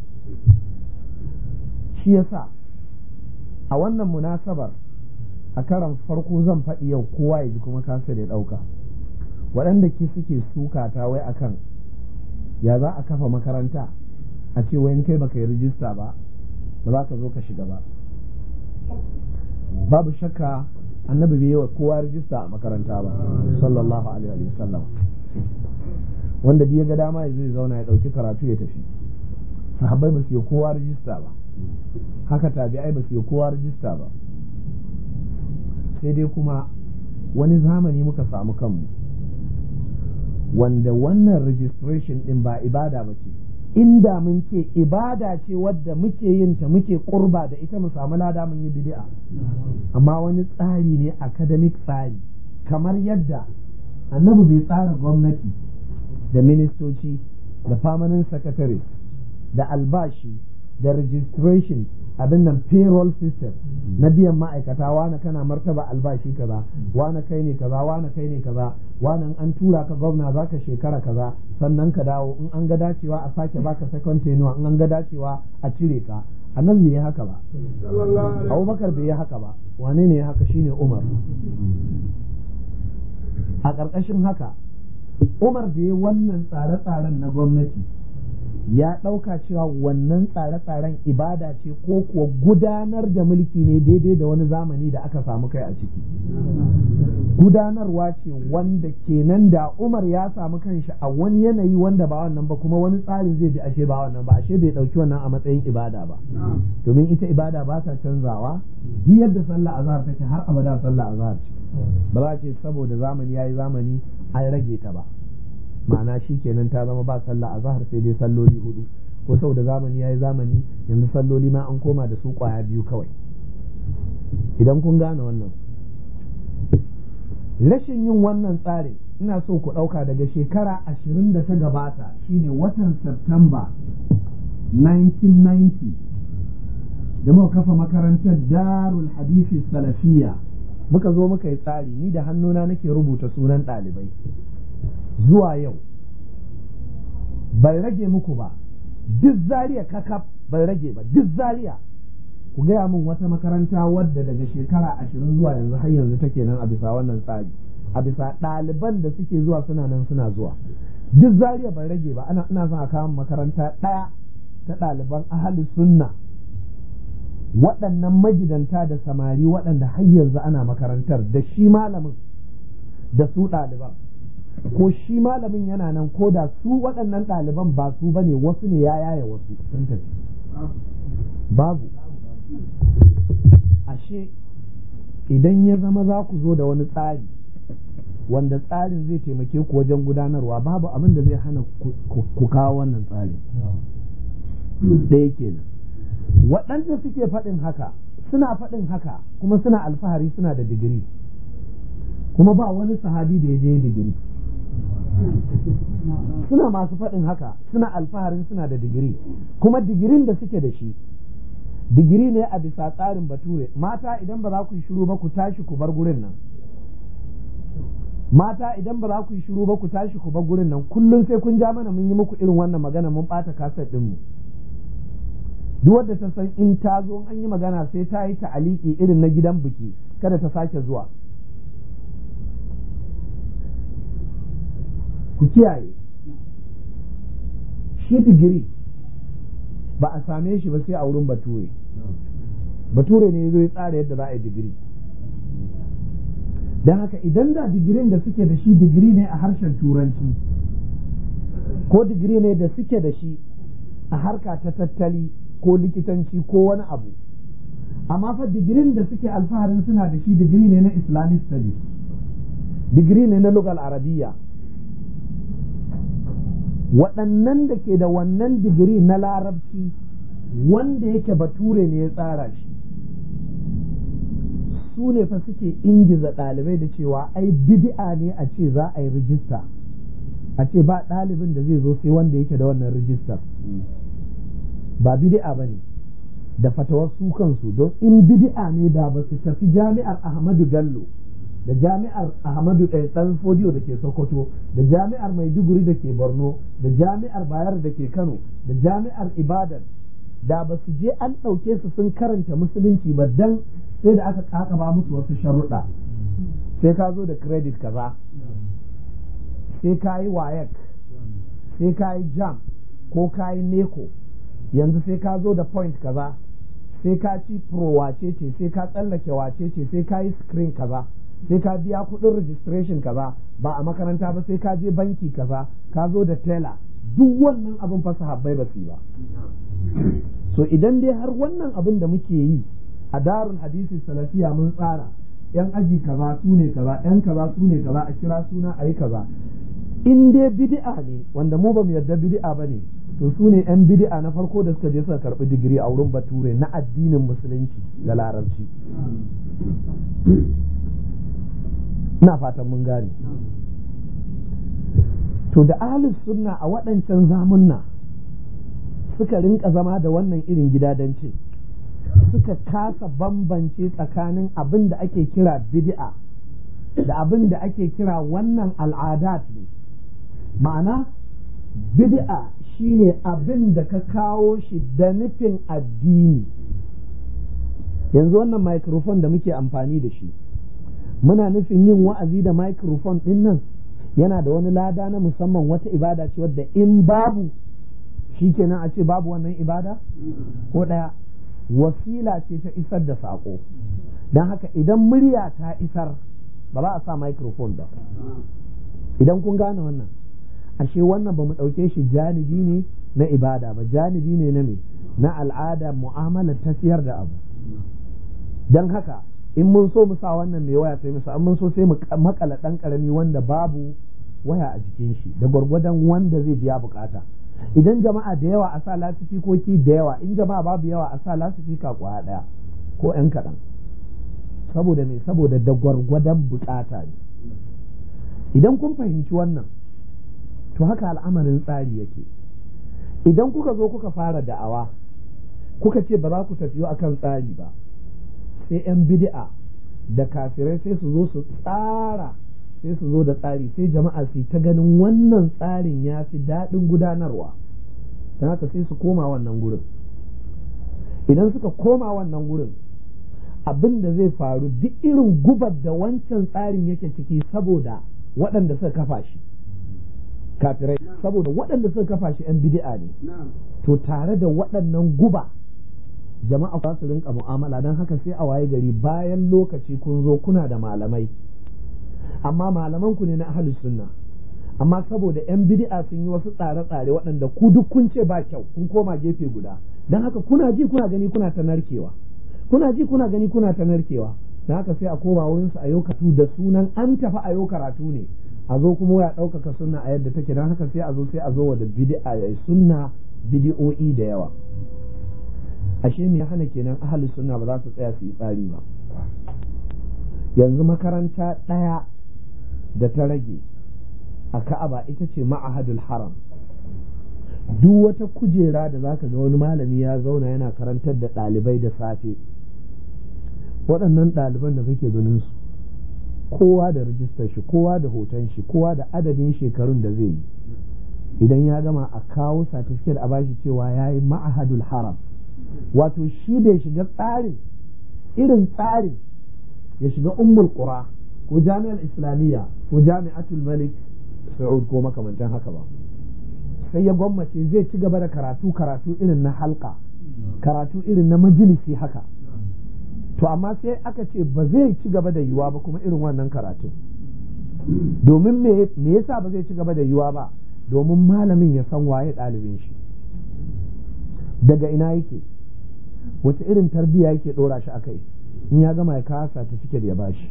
Speaker 1: shi yasa a wannan munasabar a karan farko zan faɗi yau, kowa ya ji kuma kasa da ɗauka, waɗanda ke suke suka ta wai akan ya za a kafa makaranta a ce wayan kai baka yi rijista ba za ka zo ka shiga ba. babu shakka annabi bai yi wa kowa rijista a makaranta ba sallallahu alaihi wasallam. Wanda ya ga dama ya zo ya zauna ya ɗauki karatu ya tafi. Sahabbai ba su yi kowa rijista ba, haka tabi'ai ba su yi kowa rijista ba. Sai dai kuma wani zamani muka samu kanmu wanda wannan registration din ba ibada ba ce. Inda mun ce ibada ce wadda muke yin ta muke kurba da ita mu samu lada mun yi bid'a, amma wani tsari ne academic tsari, kamar yadda annabi bai tsara gwamnati da ministoci da permanent secretary da albashi da registration abin nan payroll system na biyan ma'aikata, wane kana martaba albashi kaza, wane kai ne kaza, wane kai ne kaza, wane an tura ka gwamna zaka shekara kaza sannan ka dawo, in an ga dacewa a sake baka second tenure, in an ga dacewa a cire ka. Annabi bai yi haka ba, Abubakar bai yi haka ba, wane ne ya haka? Shine Umar. A ƙarƙashin haka Umar da ya wannan tsare-tsaren na gwamnati ya ɗauka cewa wannan tsare-tsaren ibada ce ko kuwa gudanar da mulki ne daidai da wani zamani da aka samu kai a ciki. Gudanarwa ce wanda kenan da Umar ya samu kanshi a wani yanayi wanda ba wannan ba, kuma wani tsarin zai bi ashe ba wannan ba, ashe bai ɗauki wannan a matsayin ibada ba. Domin ita ibada ba ta canzawa, duk yadda sallah azhar take har abada sallah azhar ce. Ba za ce saboda zamani yayi zamani an rage ta ba, ma'ana shi kenan ta zama ba sallah azhar sai dai salloli 4, ko saboda zamani yayi zamani yanzu salloli ma an koma da su kwaya 2 kawai. Idan kun gane wannan, rashin yin wannan tsarin ina so ku ɗauka daga shekara 20 da ta gabata, shine watan September 1990 da muka kafa makarantar Darul Hadisi Salafiyya, muka zo muka yi tsari, ni da hannuna nake rubuta sunan ɗalibai. Zuwa yau ban rage muku ba, duk Zaria kakaf ban rage ba, duk Zaria ku gaya min wata makaranta wadda daga shekara 20 zuwa yanzu har yanzu take nan a bisa wannan tsari, a bisa ɗaliban da suke zuwa suna nan suna zuwa. Duk Zaria ban rage ba, ina son a kawo makaranta ɗaya ta ɗaliban ahli sunna, waɗannan magidanta da samari waɗanda har yanzu ana makarantar da shi malamin da su ɗaliban, ko shi malamin yana nan ko da su waɗannan ɗaliban ba su bane, wasu ne ya yaya wasu sun tafi. Babu. Ashe idan ya zama za ku zo da wani tsari wanda tsarin zai taimake ku wajen gudanarwa, babu abin da zai hana ku kawo wannan tsari. Ɗaya kenan. Waɗanda suke faɗin haka suna faɗin haka kuma suna alfahari suna da digiri, kuma ba wani sahabi da ya je digiri. Suna masu faɗin haka suna alfaharin suna da digiri, kuma digirin da suke da shi digiri ne a bisa tsarin bature. Mata idan ba za ku yi shiru ba ku tashi ku bar gurin nan. Mata idan ba za ku yi shiru ba ku tashi ku bar gurin nan. Kullum sai kun ja mana mun yi muku irin wannan magana, mun ɓata kaset ɗinmu. Duk wadda ta san in ta zo an yi magana sai ta yi ta'aliki irin na gidan biki, kada ta sake zuwa. Ku kiyaye, shi digiri ba a same shi ba sai a wurin bature. Bature ne zai tsara yadda za a yi digiri. Don haka idan da digirin da suke da shi digiri ne a harshen turanci, ko digiri ne da suke da shi a harka ta tattali ko likitanci ko wani abu, amma fa digirin da suke alfaharin suna da shi digiri ne na Islamic studies, digiri ne na lugal arabiya. Waɗannan da ke da wannan digiri na larabci wanda yake bature ne ya tsara shi, su ne fa suke ingiza ɗalibai da cewa ai bid'a ne a ce za a yi rijista, a ce ba ɗalibin da zai zo sai wanda yake da wannan rijistar. Ba bid'a ba ne, da fatawar su kansu, don in bid'a ne da ba su tafi jami'ar Ahmadu Bello da jami'ar Ahmadu ɗan Fodiyo da ke Sokoto, da jami'ar Maiduguri da ke Borno, da jami'ar Bayero da ke Kano, da jami'ar Ibadan, da ba su je an ɗauke su sun karanta musulunci ba, dan sai da aka kakaba musu wasu sharuɗa. Sai ka zo da credit kaza, sai ka yi WAEC, sai ka yi JAM ko ka yi NECO, yanzu sai ka zo da point kaza, sai ka ci pro wace ce, sai ka tsallake wace ce, sai ka yi screen kaza, sai ka biya kuɗin registration kaza, ba a makaranta ba sai ka je banki kaza, ka zo da tela, duk wannan abin fa sahabbai ba su yi ba. So idan dai har wannan abin da muke yi a darul hadisi salafiya mun tsara yan aji kaza su ne kaza, yan kaza su ne kaza, a kira suna a yi kaza, in dai bid'a ne wanda mu ba mu yarda bid'a ba ne, to su ne yan bid'a na farko da suka je suka karɓi digiri a wurin bature na addinin musulunci da larabci. Ina fatan mun gane. To da ahlus sunna a waɗancan zamunna suka rinka zama da wannan irin gidadancin, suka kasa bambance tsakanin abin da ake kira bid'a da abin da ake kira wannan al'adat ne. Ma'ana bid'a shine abin da ka kawo shi da nufin addini. Yanzu wannan microphone da muke amfani da shi, muna nufin yin wa'azi da microphone ɗin nan yana da wani lada na musamman, wata ibada ce wadda in babu shi kenan a ce babu wannan ibada ko ɗaya. Wasila ce ta isar da saƙo, don haka idan murya ta isar ba za a sa microphone ba. Idan kun gane wannan, ashe wannan ba mu ɗauke shi janibi ne na ibada ba, janibi ne na me, na al'ada, mu'amalar tafiyar da abu. Don haka in mun so mu sa wannan mai waya sai mu sa, in mun so sai mu makala ɗan ƙarami wanda babu waya a jikin shi da gwargwadon wanda zai biya bukata. Idan jama'a da yawa a sa lasifikoki da yawa, in jama'a babu yawa a sa lasifika kwaya ɗaya ko ƴan kaɗan. Saboda me? Saboda da gwargwadon bukata ne. Idan kun fahimci wannan, to haka al'amarin tsari yake. Idan kuka zo kuka fara da'awa kuka ce ba za ku tafiyo akan tsari ba, sai 'yan bid'a da kafirai sai su zo su tsara, sai su zo da tsari, sai jama'a su ta ganin wannan tsarin ya fi daɗin gudanarwa, don haka sai su koma wannan gurin. Idan suka koma wannan gurin, abin da zai faru duk irin gubar da wancan tsarin yake ciki saboda waɗanda suka kafa shi kafirai, saboda waɗanda suka kafa shi 'yan bid'a ne, to tare da waɗannan guba jama'a za su rinka mu'amala. Don haka sai a waye gari bayan lokaci kun zo kuna da malamai, amma malaman ku ne na ahlus sunna, amma saboda 'yan bid'a sun yi wasu tsare-tsare waɗanda ku duk kun ce ba kyau, kun koma gefe guda. Don haka kuna ji kuna gani kuna ta narkewa, kuna ji kuna gani kuna ta narkewa. Don haka sai a koma wurin su a yau karatu da sunan an tafi a yau karatu ne, a zo kuma ya ɗaukaka sunna a yadda take. Don haka sai a zo wa da bid'a sunna bid'o'i da yawa. Ashe me ya hana kenan ahlus sunna ba za su tsaya su yi tsari ba? Yanzu makaranta ɗaya da ta rage a Ka'aba ita ce ma'ahadul haram. Duk wata kujera da zaka ga wani malami ya zauna yana karantar da ɗalibai da safe, waɗannan ɗaliban da kake ganin su, kowa da rijistar shi, kowa da hoton shi, kowa da adadin shekarun da zai yi. Idan ya gama a kawo certificate a bashi cewa ya yi ma'ahadul haram. Wato shi bai shiga tsarin, irin tsarin ya shiga ummul qura ko jami'ar islamiyya ko jami'atul malik Saud ko makamantan haka ba, sai ya gwammace zai ci gaba da karatu irin na halka, karatu irin na majalisi haka. To amma sai aka ce ba zai ci gaba da yiwa ba kuma irin wannan karatu. Domin me yasa ba zai ci gaba da yiwa ba? Domin malamin ya san waye ɗalibin shi, daga ina yake, wace irin tarbiyya yake ɗora shi akai, in ya gama ya kawo certificate ya bashi,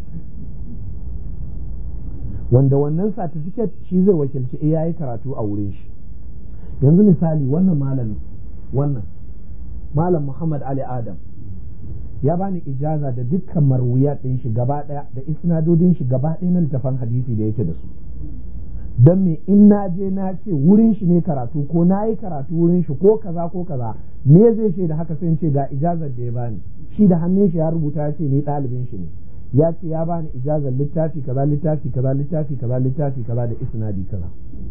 Speaker 1: wanda wannan certificate shi zai wakilci ya yi karatu a wurin shi. Yanzu misali wannan malamin, wannan malam Muhammad Ali Adam ya bani ijaza da dukkan marwiyat ɗin shi gaba ɗaya da isnadodin shi gaba ɗaya na littafan hadisi da yake da su. Don me in na je na ce wurin shi ne karatu ko na yi karatu wurin shi ko kaza ko kaza, me zai ce da haka sai ce ga ijazar da ya bani, shi da hannun shi ya rubuta ya ce ni ɗalibin shi ne, ya ce ya bani ijazar littafi kaza littafi kaza littafi kaza littafi kaza da isnadi kaza.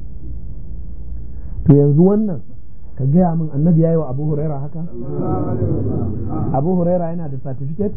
Speaker 1: To yanzu wannan ka gaya min annabi ya yi wa Abu Huraira haka? Abu Huraira yana da certificate?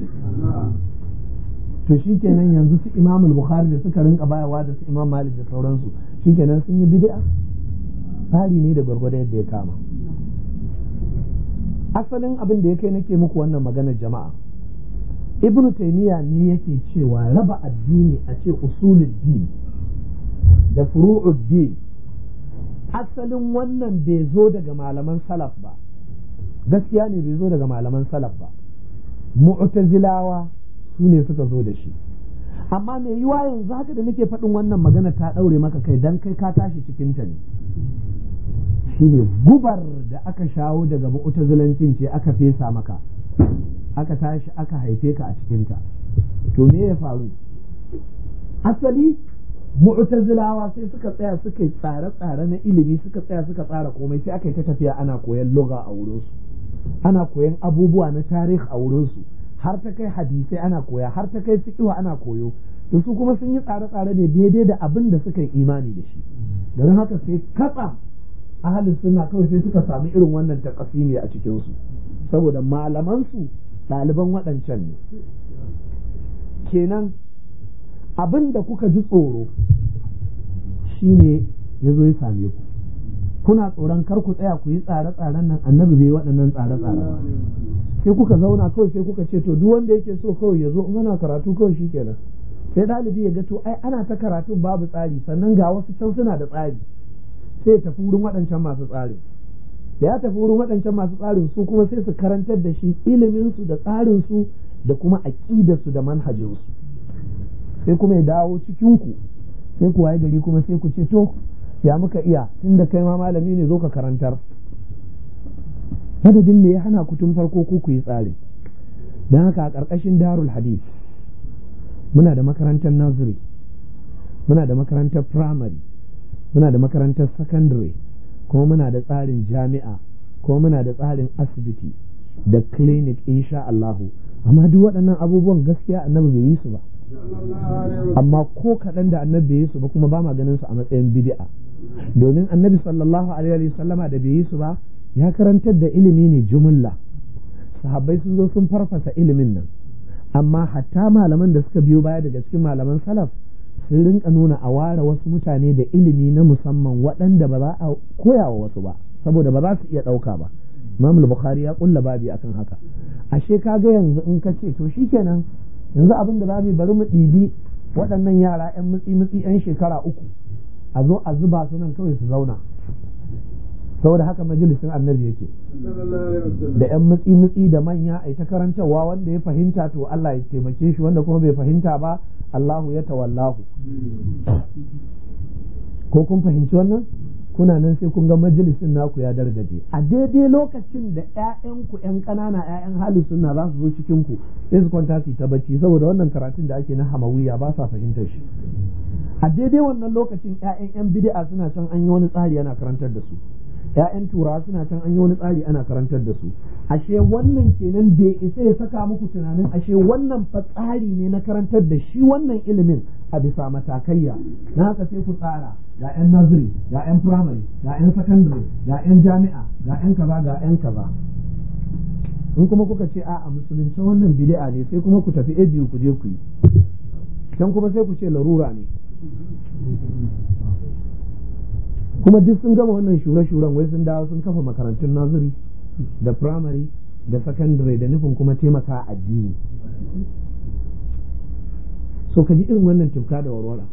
Speaker 1: To shi kenan yanzu su Imam Bukhari da suka rinka bayawa da su Imam Malik da sauransu, shi kenan sun yi bid'a? Tsari ne da gwargwado yadda ya kama. asalin abin da ya kai nake muku wannan maganar jama'a, ibnu taymiya ne yake cewa raba addini a ce usulul din da furu'ud din, asalin wannan bai zo daga malaman salaf ba, gaskiya ne bai zo daga malaman salaf ba, mu'tazilawa su ne suka zo da shi. Amma me yiwa yanzu haka da nake faɗin wannan magana ta ɗaure maka kai dan kai ka tashi cikin ta ne. Shine gubar da aka shawo daga mu'tazilancin ce aka fesa maka, aka tashi aka haife ka a cikin ta. To me ya faru? Asali mu'tazilawa sai suka tsaya suka yi tsare-tsare na ilimi, suka tsaya suka tsara komai, sai aka yi ta tafiya ana koyan lugha a wurinsu, ana koyan abubuwa na tarihi a wurinsu, har ta kai hadisai ana koya, har ta kai fiqh ana koyo. To su kuma sun yi tsare-tsare ne daidai da abin da suka yi imani da shi. Don haka sai katsa ahlus sunna kawai sai suka samu irin wannan takasimi a cikin su, saboda malaman su ɗaliban waɗancan ne. Kenan abin da kuka ji tsoro shine ya zo ya same ku, kuna tsoron kar ku tsaya ku yi tsare-tsaren nan, annabi bai waɗannan tsare-tsare, sai kuka zauna kawai sai kuka ce to duk wanda yake so kawai ya zo in ana karatu kawai shikenan. Sai ɗalibi ya ga to ai ana ta karatun babu tsari, sannan ga wasu can suna da tsari, sai ya tafi wurin waɗancan masu tsari. Da ya tafi wurin waɗancan masu tsarin, su kuma sai su karantar da shi iliminsu da tsarinsu da kuma aƙidarsu da manhajinsu. Sai kuma ya dawo cikinku, sai ku waye gari kuma sai ku ce to ya muka iya, tunda kai ma malami ne zo ka karantar. Madadin me ya hana ku tun farko ku yi tsari? Don haka a ƙarƙashin Darul Hadith muna da makarantar nursery, muna da makarantar primary, muna da makarantar secondary, kuma muna da tsarin jami'a, kuma muna da tsarin asibiti da clinic insha Allahu. Amma duk waɗannan abubuwan gaskiya annabi bai yi su ba, amma ko kaɗan da annabi bai yi su ba kuma ba ma ganin su a matsayin bid'a, domin annabi sallallahu alaihi wa sallama da bai yi su ba ya karantar da ilimi ne jumulla, sahabbai sun zo sun farfasa ilimin nan, amma hatta malaman da suka biyo baya daga cikin malaman salaf sun rinka nuna a ware wasu mutane da ilimi na musamman waɗanda ba za a koya wa wasu ba, saboda ba za su iya ɗauka ba. Imam Bukhari ya kulla babi akan haka. Ashe kaga yanzu in ka ce to shikenan yanzu abin da zamu bari mu ɗibi waɗannan yara 'yan mutsi 'yan shekara 3 a zo a zuba su nan kawai su zauna, saboda haka majalisin annabi yake da 'yan mutsi da manya a ta karantarwa, wanda ya fahimta to Allah ya taimake shi, wanda kuma bai fahimta ba Allahu ya tawallahu. Ko kun fahimci wannan? Kuna nan sai kun ga majalisin naku ya dargaje a daidai lokacin da 'ya'yanku 'yan ƙanana 'ya'yan halin sunna za su zo cikin ku sai su kwanta su ta bacci, saboda wannan karatun da ake na hamawiya ba sa fahimtar shi. A daidai wannan lokacin 'ya'yan 'yan bid'a suna can an yi wani tsari ana karantar da su, 'ya'yan turawa suna can an yi wani tsari ana karantar da su. Ashe wannan kenan bai isa ya saka muku tunanin ashe wannan fa tsari ne na karantar da shi wannan ilimin a bisa matakaiya. Na haka sai ku tsara ga 'yan nursery, ga 'yan primary, ga 'yan secondary, ga 'yan jami'a, ga 'yan kaza, ga 'yan kaza. In kuma kuka ce a musulunci wannan bid'a ne, sai kuma ku tafi ajiyu ku je ku yi, can kuma sai ku ce larura ne. Kuma duk sun gama wannan shure-shuren wai sun dawo sun kafa makarantun nursery da primary da secondary da nufin kuma taimaka addini. So ka ji irin wannan tufka da warwara.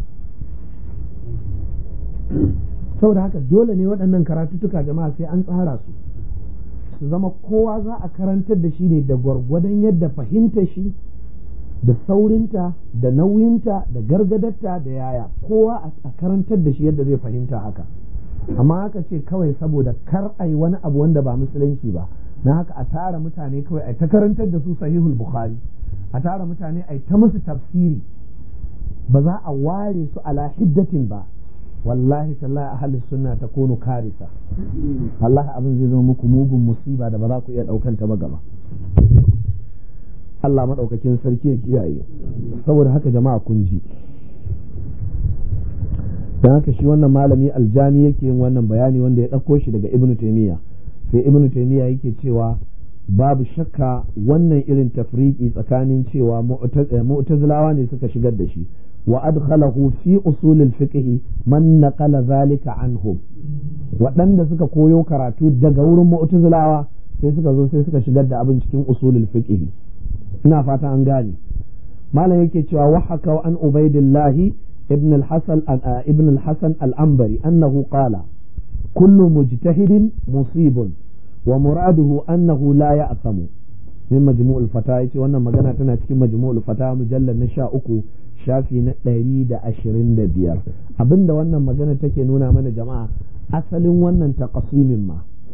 Speaker 1: Saboda haka dole ne waɗannan karatuttuka jama'a sai an tsara su zama kowa za a karantar da shi ne da gwargwadon yadda fahimta shi da saurinta da nauyinta da gargadarta da yaya, kowa a karantar da shi yadda zai fahimta haka. Amma haka ce kawai saboda kar a yi wani abu wanda ba musulunci ba, na haka a tara mutane kawai a ta karantar da su sahihul bukhari, a tara mutane a ta musu tafsiri, ba za a ware su ala hiddatin ba. Wallahi tallahi ahlus sunna takunu karisa, wallahi abin zai zama muku mugun musiba da ba za ku iya daukan ta ba gaba. Allah madaukakin sarki ya kiyaye. Saboda haka jama'a kun ji, dan haka shi wannan malami Aljami yake yin wannan bayani wanda ya ɗauko shi daga Ibn Taymiyyah. Sai Ibn Taymiyyah yake cewa babu shakka wannan irin tafriki tsakanin cewa mu'tazilawa ne suka shigar da shi, wa adkhalahu fi usul al-fiqh man naqala zalika anhum, waɗanda suka koyo karatu daga wurin mu'tazilawa sai suka zo sai suka shigar da abin cikin usulul fiqh. ina fata an gane. malam yake cewa wa haka an ubaidillah ibn al-hasan al-anbari annahu qala kullu mujtahidin musibun wa muraduhu annahu la ya'samu min majmu'ul fata. yace wannan magana tana cikin majmu'ul fata mujallal na 13 shafi na 125. abinda wannan magana take nuna mana jama'a asalin wannan taqsimin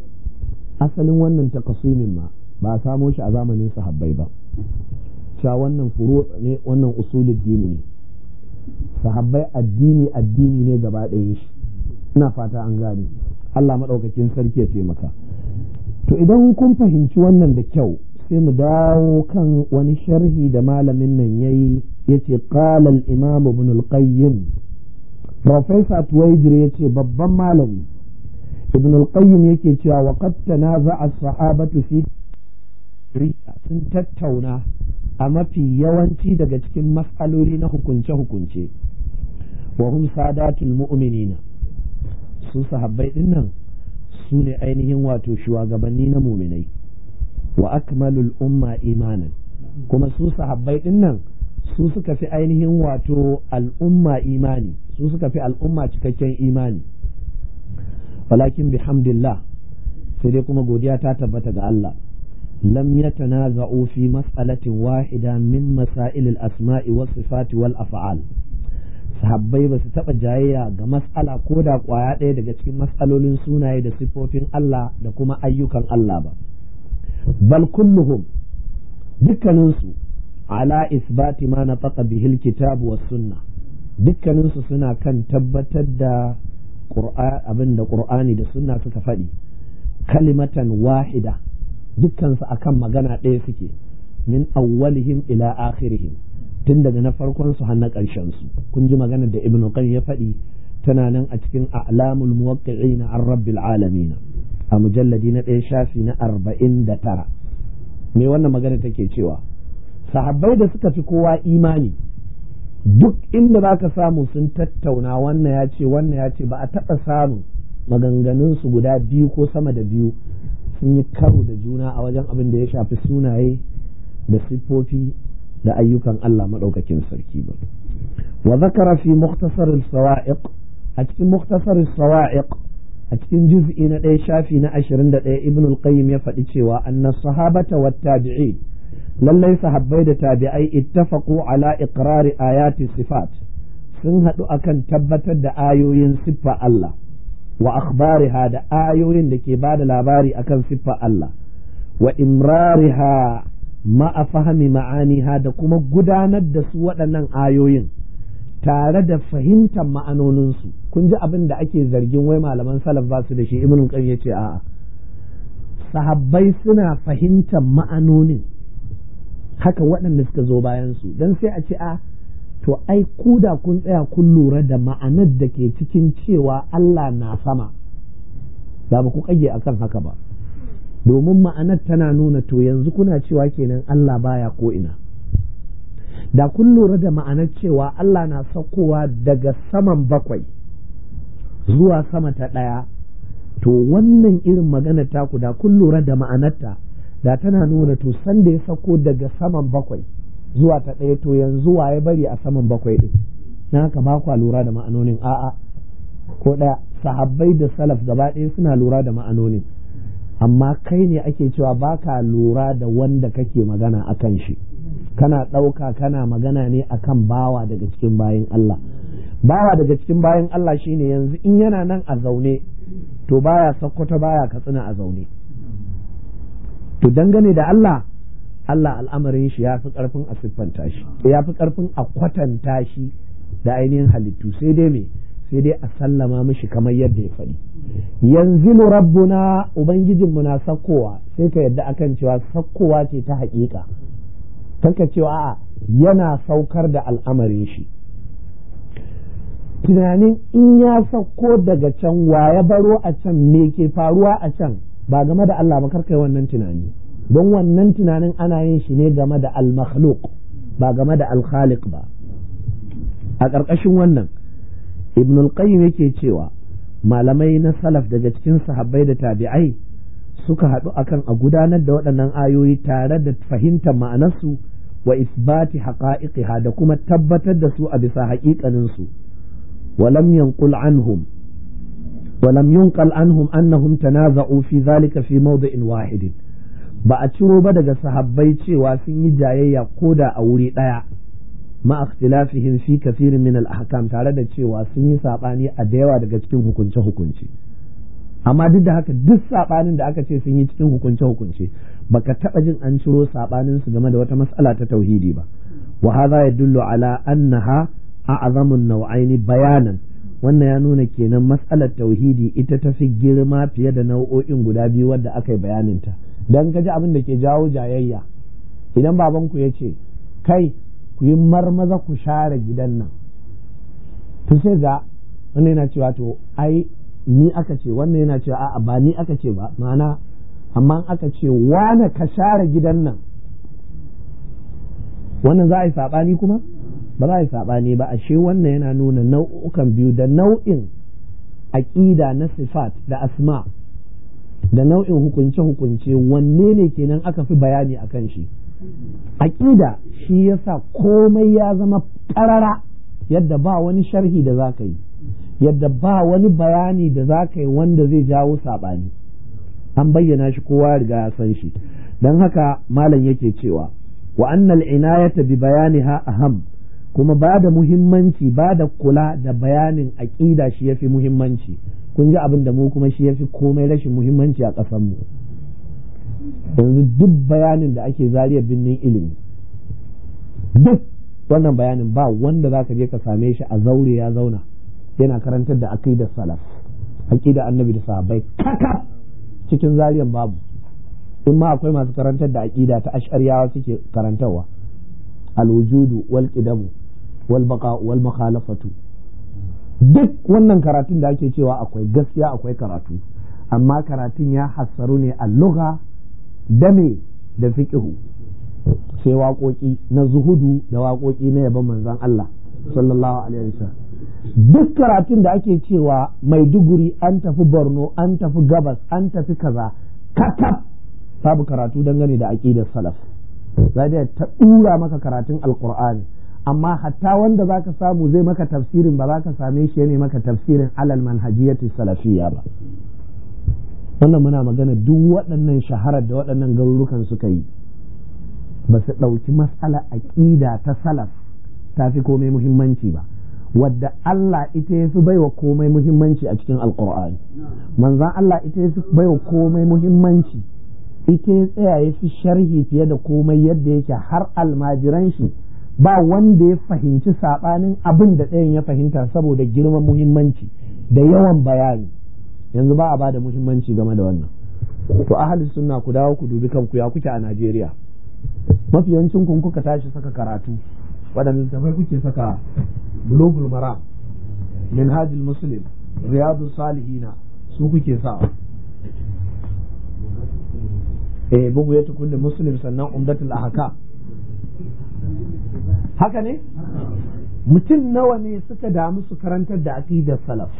Speaker 1: ma ba a samo shi a zamanin sahabbai ba. cewa wannan furu ne, wannan usulul dini ne. sahabbai addini ne gaba ɗayan shi. ina fata an gane. Allah maɗaukakin sarki ya taimaka. to idan kun fahimci wannan da kyau sai mu dawo kan wani sharhi da malamin nan yayi yace qala al-imam ibn al-qayyim. professor Tuwaijir yace babban malami ibn al-qayyim yake cewa wa qad tanaza'a as-sahabatu fi sun tattauna a mafi yawanci daga cikin mas'aloli na hukunce-hukunce. wa hum sadatul mu'minina, su sahabbai din nan su ne ainihin wato shugabanni na muminai. wa akmalul umma imanan, kuma su sahabbai din nan su suka fi ainihin wato al'umma imani, su suka fi al'umma cikakken imani. walakin bihamdillah, sai dai kuma godiya ta tabbata ga Allah, lam yatanaza'u fi mas'alatin wahida min masail al-asma'i was sifati wal af'al. sahabbai ba su taɓa jayayya ga mas'ala ko da ƙwaya ɗaya daga cikin mas'alolin sunaye da siffofin Allah da kuma ayyukan Allah ba. bal kulluhum, dukkaninsu ala isbati ma nataqa bihil kitabu was sunna, dukkaninsu suna kan tabbatar da abin da Qur'ani da sunna suka faɗi, kalimatan wahida, dukkansu akan magana ɗaya suke, min awwalihim ila akhirihim, tun daga na farkon su har na ƙarshen su. kun ji maganar da Ibn Qayyim ya faɗi, tana nan a cikin a'lamul muwaqqi'ina an rabbil alamin a mujalladi na 1 shafi na 49. me wannan magana take cewa? sahabbai da suka fi kowa imani, duk inda zaka samu sun tattauna, wannan ya ce ba a taɓa samun maganganun su guda biyu ko sama da biyu sun yi karo da juna a wajen abin da ya shafi sunaye da siffofi da ayyukan Allah maɗaukakin sarki ba. wa zakara fi mukhtasar as-sawa'iq, a cikin mukhtasar as-sawa'iq a cikin juz'i na 1 shafi na 21 Ibn al-Qayyim ya faɗi cewa anna sahabata wat tabi'in, lallai sahabbai da tabi'ai ittafaqu ala iqrari ayati sifat, sun haɗu akan tabbatar da ayoyin siffa Allah, wa akhbariha, da ayoyin da ke bada labari akan siffa Allah, wa imrariha ma'a fahimi ma'aniha, da kuma gudanar da su waɗannan ayoyin tare da fahimtar ma'anoninsu. kun ji abin da ake zargin wai malaman salaf ba su da shi. Ibn Qayyim yace a'a, sahabbai suna fahimtar ma'anonin, haka waɗanda suka zo bayan su. dan sai a ce to ai ku da kun tsaya kun lura da ma'anar da ke cikin cewa Allah na sama, da ba ku kage akan haka ba, domin ma'anar tana nuna to yanzu kuna cewa kenan Allah baya ko ina. da kun lura da ma'anar cewa Allah na saukowa daga saman 7 zuwa sama ta 1, to wannan irin magana taku da kun lura da ma'anarta, da tana nuna to san da ya sauko daga saman 7 zuwa ta 1, to yanzu waye bari a saman 7 din? na haka ba kwa lura da ma'anonin. a'a, ko ɗaya, sahabbai da salaf gaba ɗaya suna lura da ma'anonin, amma kai ne ake cewa baka lura da wanda kake magana akan shi, kana ɗauka kana magana ne akan bawa daga cikin bayin Allah. bawa daga cikin bayin Allah shine yanzu in yana nan a zaune, to baya Sokoto baya Katsina a zaune. to dangane da Allah al'amarin shi ya fi ƙarfin a siffanta shi, ya fi ƙarfin a kwatanta shi da ainihin halittu, sai dai a sallama mishi kamar yadda ya faɗi. yanzilu rabbuna, ubangijinmu na sakkowa, sai ka yadda akan cewa sakkowa ce ta haƙiƙa, kanka cewa a'a yana saukar da al'amarin shi. tunanin in ya sauko daga can, wa ya baro a can, me ke faruwa a can, ba game da Allah ba, karkai wannan tunani, don wannan tunanin ana yin shi ne game da al-makhluq ba game da al-khaliq ba. a ƙarƙashin wannan Ibn al-Qayyim yake cewa malamai na salaf daga cikin sahabbai da tabi'ai suka haɗu akan a gudanar da waɗannan ayoyi tare da fahimtar ma'anarsu wa isbati haqa'iqiha da kuma tabbatar da su a bisa haƙiƙanin su walam yanqul anhum ولم ينقل عنهم أنهم تنازعوا في ذلك في موضع واحد ba a ciro ba daga sahabbai cewa sun yi jayayya koda a wuri ɗaya ma ikhtilafihim fi kathirin min al-ahkam tare da cewa sun yi sabani a da yawa daga cikin hukunce hukunce amma duk da haka duk sabanin da aka ce sun yi cikin hukunce hukunce baka taba jin an ciro sabanin su game da wata mas'ala ta tauhidi ba wa hadha yadullu ala annaha a'zamu an-naw'aini bayanan wannan ya nuna kenan mas'alar tauhidi ita ta fi girma fiye da nau'o'in guda biyu wadda aka yi bayaninta don ka ji abin da ke jawo jayayya idan babanku ya ce kai ku yi marmaza ku share gidan nan to sai ga wannan yana cewa to ai ni aka ce wannan yana cewa a'a ba ni aka ce ba ma'ana amma aka ce wane ka share gidan nan wannan za a yi saɓani kuma ba za a yi saɓani ba ashe wannan yana nuna nau'ukan biyu da nau'in aƙida na sifat da asma da nau'in hukunce-hukunce wanne ne kenan aka fi bayani a kan shi aƙida shi yasa komai ya zama ƙarara yadda ba wani sharhi da za ka yi yadda ba wani bayani da za ka yi wanda zai jawo saɓani an bayyana shi kowa riga ya san shi don haka malam yake cewa wa annal inayata bi bayaniha aham kuma ba da muhimmanci ba da kula da bayanin aƙida shi yafi muhimmanci kun ji abin da mu kuma shi yafi komai rashin muhimmanci a ƙasarmu yanzu duk bayanin da ake zariyar binnin ilimi duk wannan bayanin ba wanda za ka je ka same shi a zaure ya zauna yana karantar da aqidar salaf aqidar annabi da sahabbai kaka cikin zariyar babu in ma akwai masu karantar da aqida ta ash'ariyawa suke karantarwa al-wujudu wal qidamu wal baqa wal mukhalafatu duk wannan karatun da ake cewa akwai gaskiya akwai karatu amma karatun ya hassaru ne a lugha da me da fiqhu sai waƙoƙi na zuhudu da waƙoƙi na yaban manzon Allah sallallahu alaihi wasallam duk karatun da ake cewa Maiduguri an tafi Borno an tafi Gabas an tafi kaza kakaf babu karatu dangane da aqidar salaf zai ta dura maka karatun alqur'ani amma hatta wanda zaka samu zai maka tafsirin ba za ka same shi ne maka tafsirin alal manhajiyati salafiyya ba wannan muna magana duk waɗannan shaharar da waɗannan garurukan suka yi ba su ɗauki mas'ala aqida ta salaf ta fi komai muhimmanci ba wadda Allah ita ya fi baiwa komai muhimmanci a cikin alqur'ani manzon Allah ita ya fi baiwa komai muhimmanci ita ya tsaya ya fi sharhi fiye da komai yadda yake har almajiran shi ba wanda ya fahimci saɓanin abin da ɗayan ya fahimta saboda girman muhimmanci da yawan bayani yanzu ba a ba da muhimmanci game da wannan to ahli sunna ku dawo ku dubi kanku ya kuke a Najeriya mafi yawancin kun kuka tashi saka karatu waɗanda littafai kuke saka bulugul maram minhajul muslim riyadus salihina su kuke sawa bugu ya kulli muslim sannan umdatul ahkam haka ne mutum nawa ne suka damu su karantar da aqidar salaf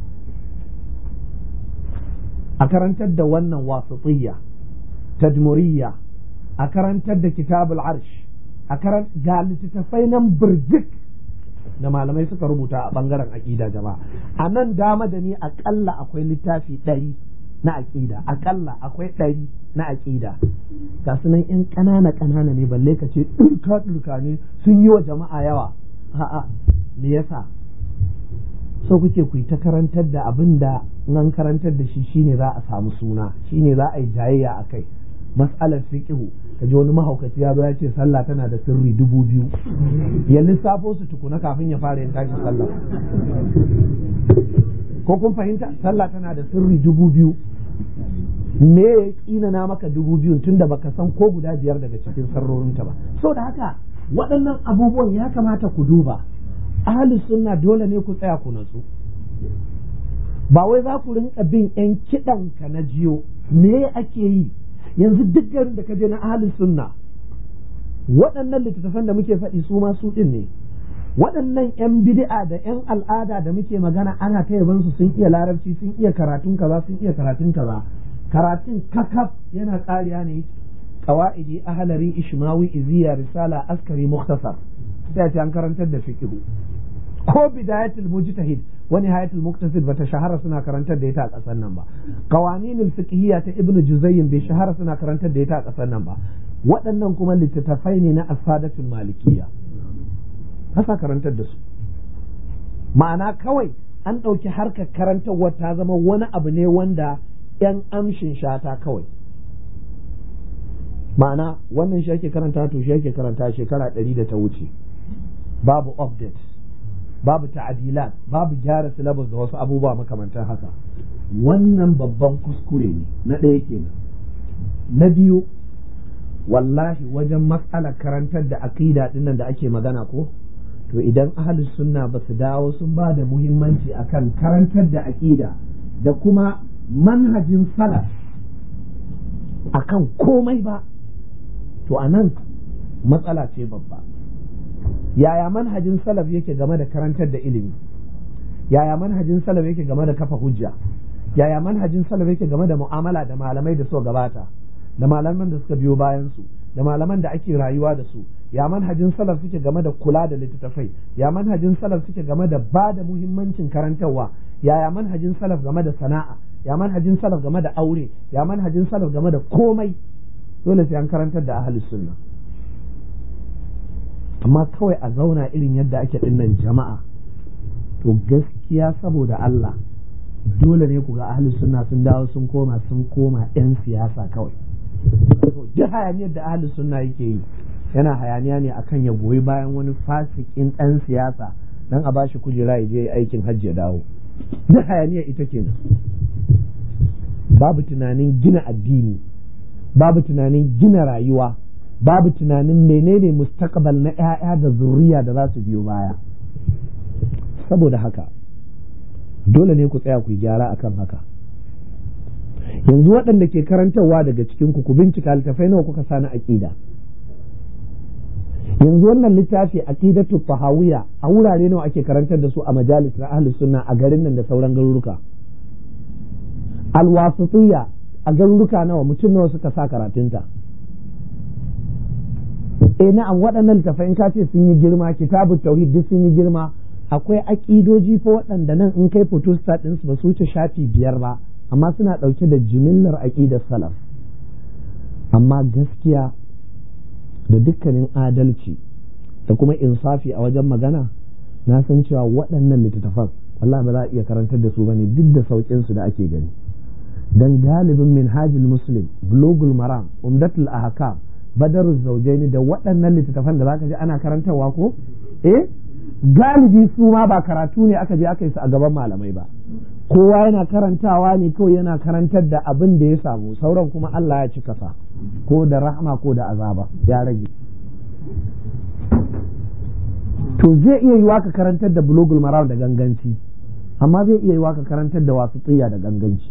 Speaker 1: a karantar da wannan wasatiyya tadmuriyya a karantar da kitabul arsh a ga littattafai nan birjik da malamai suka rubuta a bangaren aqida jama'a a nan dama da ni akalla akwai littafi 100 na aqida akalla akwai 100 na aqida ga sunan yan ƙanana ne balle ka ce ɗurka ne sun yi wa jama'a yawa a'a me yasa so kuke ku ta karantar da abin da nan karantar da shi shine za a samu suna shine za a yi jayayya a kai mas'alar fiqhu kaji wani mahaukaci ya zo ya ce sallah tana da sirri 2000 ya lissafo su tukuna kafin ya fara yin tashi sallah ko kun fahimta sallah tana da sirri 2000 me ya kina na maka 2000 tunda baka san ko guda 5 daga cikin sarrorinta ba so da haka waɗannan abubuwan ya kamata ku duba ahli sunna dole ne ku tsaya ku natsu ba wai za ku rinka bin yan kiɗan ka na jiyo me ake yi yanzu duk garin da ka je na ahli sunna waɗannan littattafan da muke faɗi su ma su ɗin ne waɗannan yan bid'a da yan al'ada da muke magana ana ta yaban su sun iya larabci sun iya karatun kaza sun iya karatun kaza karatun kakaf yana ƙariya ne qawaidi, ahlari, ishmawi, iziya, risala, askari, mukhtasar, sai a ce an karantar da fiqh. Ko bidayatul mujtahid wa nihayatul muqtasid bata shahara suna karantar da ita a ƙasar nan ba. Qawaninul fiqhiyya ta ibnu juzayyin bai shahara suna karantar da ita a ƙasar nan ba. Waɗannan kuma littattafai ne na asadatul malikiyya, hasa karantar da su. Ma'ana kawai an ɗauki harkar karantarwa ta zama wani abu ne wanda 'yan amshin shata kawai. Ma'ana wannan shi ake karanta to shi ake karanta shekara 100 da ta wuce, babu update, babu ta'adilat, babu gyara syllabus da wasu abubuwa makamantan haka. Wannan babban kuskure ne, na ɗaya kenan. Na biyu, wallahi wajen matsalar karantar da aqida dinnan da ake magana ko, to idan ahlus sunna ba su dawo sun ba da muhimmanci akan karantar da aqida da kuma manhajin salaf akan komai ba, to anan matsala ce babba. Yaya manhajin salaf yake game da karantar da ilimi? Yaya manhajin salaf yake game da kafa hujja? Yaya manhajin salaf yake game da mu'amala da malamai da suka gabata, da malaman da suka biyo bayan su, da malaman da ake rayuwa da su? Ya manhajin salaf suke game da kula da littattafai? Ya manhajin salaf suke game da ba da muhimmancin karantarwa? Yaya manhajin salaf game da sana'a? Ya manhajin salaf game da aure? Ya manhajin salaf game da komai? Dole sai an karantar da ahlus sunna. Amma kawai a zauna irin yadda ake dinnan jama'a, to gaskiya saboda Allah dole ne ku ga ahlus sunna sun dawo sun koma 'yan siyasa kawai. Duk hayaniyar da ahlus sunna yake yi yana hayaniya ne akan ya goyi bayan wani fasikin ɗan siyasa dan a bashi kujera ya je aikin hajji ya dawo. Duk hayaniyar ita kenan. Babu tunanin gina addini, babu tunanin gina rayuwa, babu tunanin menene mustaqbal na 'ya'ya da zuriya da za su biyo baya. Saboda haka dole ne ku tsaya ku gyara akan haka. Yanzu waɗanda ke karantarwa daga cikin ku bincika littafai nawa kuka sani aqida. Yanzu wannan littafi aqidatu tahawiyya a wurare nawa ake karantar da su a majalis na ahlus sunna a garin nan da sauran garuruka? Alwasitiyya a garuruka nawa, mutum nawa suka sa karatunta? Na'am, waɗannan littafai in ka ce sun yi girma, kitabut tauhid duk sun yi girma. Akwai aƙidoji fa waɗanda nan in kai photostat ɗinsu ba su wuce shafi 5 ba, amma suna ɗauke da jimillar aƙidar salaf. Amma gaskiya da dukkanin adalci da kuma insafi a wajen magana, na san cewa waɗannan littattafan Allah ba za a iya karantar da su bane duk da sauƙin su da ake gani. Dan galibin minhajul muslim, bulugul maram, umdatul ahkam, badaruz zawjaini da waɗannan littattafan da zaka ji ana karantarwa ko galibi su ma ba karatu ne aka je aka yi su a gaban malamai ba. Kowa yana karantawa ne kawai, yana karantar da abin da ya samu, sauran kuma Allah ya ci kasa ko da rahma ko da azaba ya rage. To zai iya yiwa ka karantar da bulugul maram da ganganci, amma zai iya yiwa ka karantar da wasitiyya da ganganci.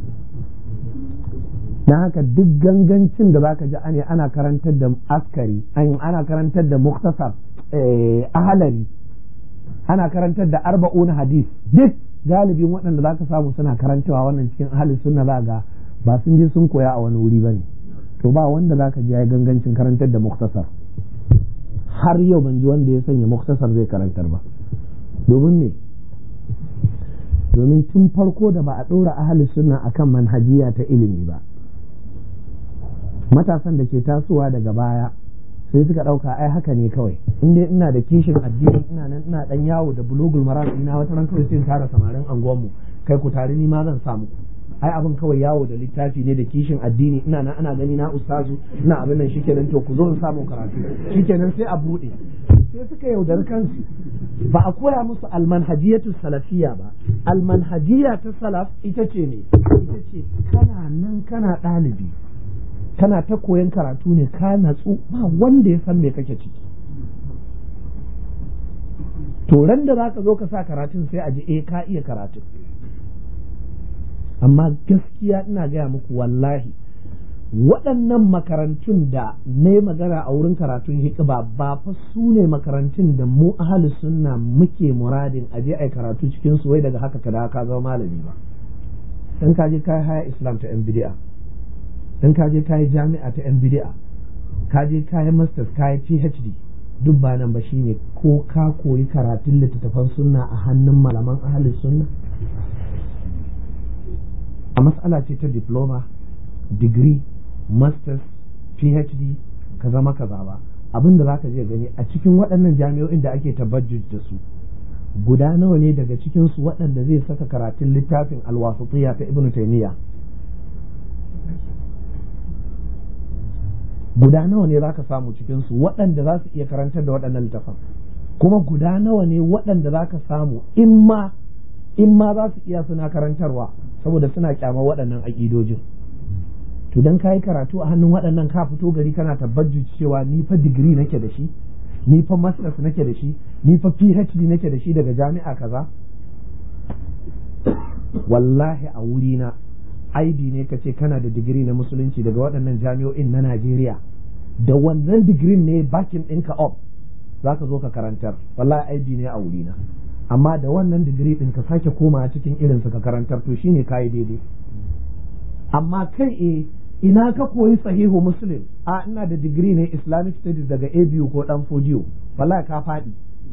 Speaker 1: Dan haka duk gangancin da zaka ji ana karantar da askari, ana karantar da muktasar, ahalari, ana karantar da arba'una hadis, duk galibin waɗanda za ka samu suna karantawa wannan cikin ahalin sunna za ga ba sun je sun koya a wani wuri ba ne. To ba wanda za ka ji ya yi gangancin karantar da muktasar. Har yau ban ji wanda ya sanya muktasar zai karantar ba. Domin me? Domin tun farko da ba a ɗora ahalin sunna akan manhajiya ta ilimi ba, matasan da ke tasowa daga baya sai suka ɗauka ai haka ne kawai, in dai ina da kishin addini ina nan ina dan yawo da bulugul maram ina wata ran kawai sai in tara samarin anguwanmu, kai ku tare ni ma zan samu. Ai abin kawai yawo da littafi ne da kishin addini, ina nan ana gani na ustazu ina abin nan shikenan, to ku zo in samu karatu shikenan sai a bude. Sai suka yaudari kansu, ba a koya musu almanhajiyatu salafiyya ba. Almanhajiyya ta salaf ita ce ne, ita ce kana nan kana ɗalibi, kana ta koyan karatu ne, ka natsu, ba wanda ya san me kake ciki. To ran da zaka zo ka sa karatun sai a ji ka iya karatu. Amma gaskiya ina gaya muku wallahi waɗannan makarantun da ne magana a wurin karatun hikba ba fa su ne makarantun da mu ahli sunna muke muradin aje ai karatu cikin su wai daga haka kada ka zama malami ba. Dan ka je kai haya islam ta yan bid'a dan ka je kayi jami'a ta yan bid'a, ka je kayi masters, kayi PhD, duk ba nan ba shine ko ka koyi karatun littattafan sunna a hannun malaman ahli sunna. A mas'ala ce ta diploma, degree, masters, PhD, ka zama kaza ba. Abin da zaka je gani a cikin waɗannan jami'o'in da ake tabajjuj da su, guda nawa ne daga cikin su waɗanda zai saka karatun littafin al-Wasitiyya ta Ibn Taymiyyah? Guda nawa ne zaka samu cikin su waɗanda za su iya karantar da waɗannan littafan? Kuma guda nawa ne waɗanda zaka samu in ma za su iya suna karantarwa saboda suna kyamar waɗannan aƙidojin? To dan kayi karatu a hannun waɗannan ka fito gari kana tabbatar cewa ni fa digiri nake da shi, ni fa masters nake da shi, ni fa PhD nake da shi daga jami'a kaza. Wallahi a wurina aibi ne kace kana da digiri na musulunci daga waɗannan jami'o'in na Najeriya, da wannan digirin ne bakin ɗinka up zaka zo ka karantar. Wallahi aibi ne a wurina. Amma da wannan digiri ɗin ka sake komawa cikin irinsu ka karantar, to shine kayi daidai. Amma kai ina ka koyi sahihu Muslim? A ina da digiri ne Islamic Studies daga ABU ko dan Fodiyo. Wallahi ka faɗi.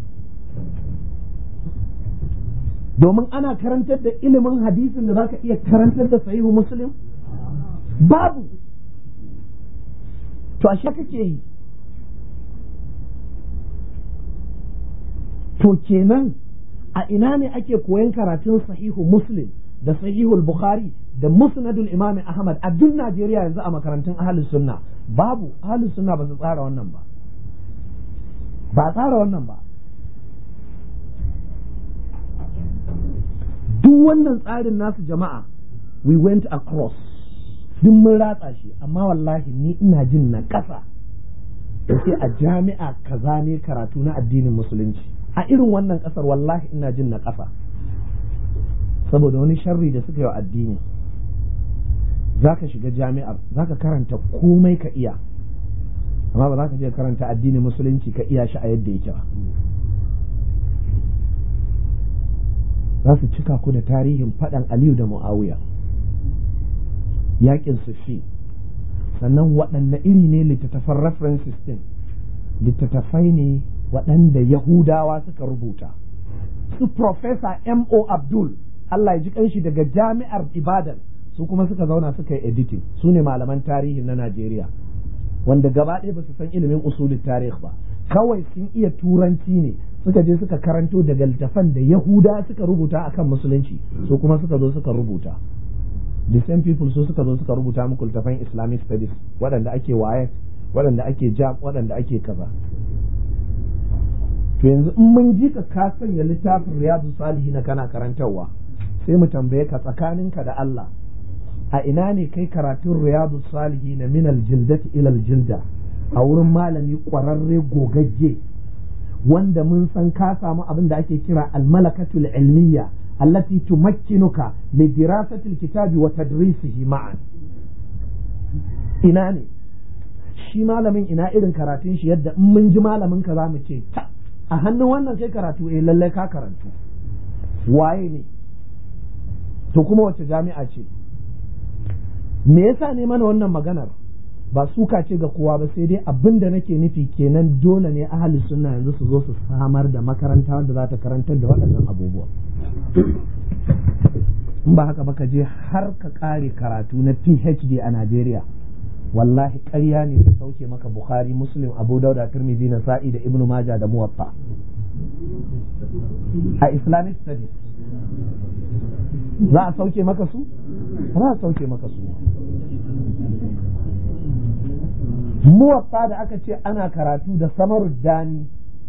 Speaker 1: Domin ana karantar da ilimin hadisin da zaka iya karantar da sahihu Muslim? Babu. To ashe kake yi. To kenan a ina ne ake koyan karatun sahihu Muslim da sahihul Bukhari da musnadul Imam Ahmad a duk Najeriya yanzu a makarantun ahlus sunna? Babu. Ahlus sunna ba su tsara wannan ba. Ba tsara wannan ba. Duk wannan tsarin nasu jama'a, we went across, duk mun ratsa shi, amma wallahi ni ina jin na ƙasa da sai a jami'a kaza ne karatu na addinin musulunci. A irin wannan ƙasar wallahi ina jin na ƙasa, saboda wani sharri da suka yi wa addini. Zaka shiga jami'ar, zaka karanta komai ka iya, amma ba za ka je karanta addinin musulunci ka iya shi a yadda yake ba. Za su cika ku da tarihin faɗan Aliyu da Muawiya, yaƙin Siffin, sannan waɗanne iri ne littattafan references din? Littattafai ne waɗanda Yahudawa suka rubuta. Su Professor M.O. Abdul, Allah ya ji kanshi, daga Jami'ar Ibadan, su kuma suka zauna suka yi editing. Su ne malaman tarihi na Najeriya, wanda gaba ɗaya ba su san ilimin usulul tarih ba, kawai sun iya turanci ne, suka je suka karanto daga littafan da Yahuda suka rubuta akan musulunci, su kuma suka zo suka rubuta. The same people su suka zo suka rubuta muku littafan Islamic studies, waɗanda ake waye, waɗanda ake jam, waɗanda ake kaza. To yanzu in mun ji ka sanya littafin Riyadu Salihin kana karantarwa, sai mu tambaye ka, tsakaninka da Allah, a ina ne kai karatun Riyadu Salihin min al-jildati ila al-jilda a wurin malami ƙwararre gogagge, wanda mun san ka samu abin da ake kira al-malakatul ilmiyya allati tumakkinuka li dirasati al-kitabi wa tadrisihi ma'an? Ina ne shi malamin? Ina irin karatun shi yadda in mun ji malamin ka za mu ce ta, a hannun wannan kai karatu, lallai ka karantu. Waye ne? To kuma wace jami'a ce? Me yasa ne mana wannan maganar? Ba suka ce ga kowa ba, sai dai abin da nake nufi kenan, dole ne ahli sunna yanzu su zo su samar da makaranta wadda za ta karantar da waɗannan abubuwa. In ba haka ba, ka je har ka ƙare karatu na PhD a Najeriya, wallahi ƙarya ne su sauke maka Bukhari, Muslim, Abu Dauda, Tirmidhi, Nasa'i da Ibn Majah da Muwatta a Islamic studies. Za a sauke maka su? Za a sauke maka su. Muwatta da aka ce ana karatu da Samaruddani,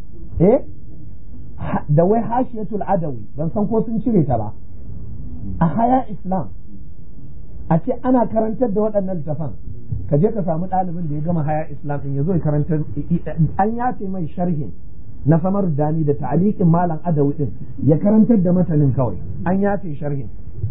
Speaker 1: da wai Hashiyatul Adawi, ban san ko sun cire ta ba, a Haya Islam, a ce ana karantar da waɗannan littafan. Ka je ka samu ɗalibin da ya gama Haya Islam in ya zo ya karantar, an yace mai sharhin na Samaruddani da ta'aliqin Malam Adawi din, ya karantar da matanin kawai, an yace sharhin.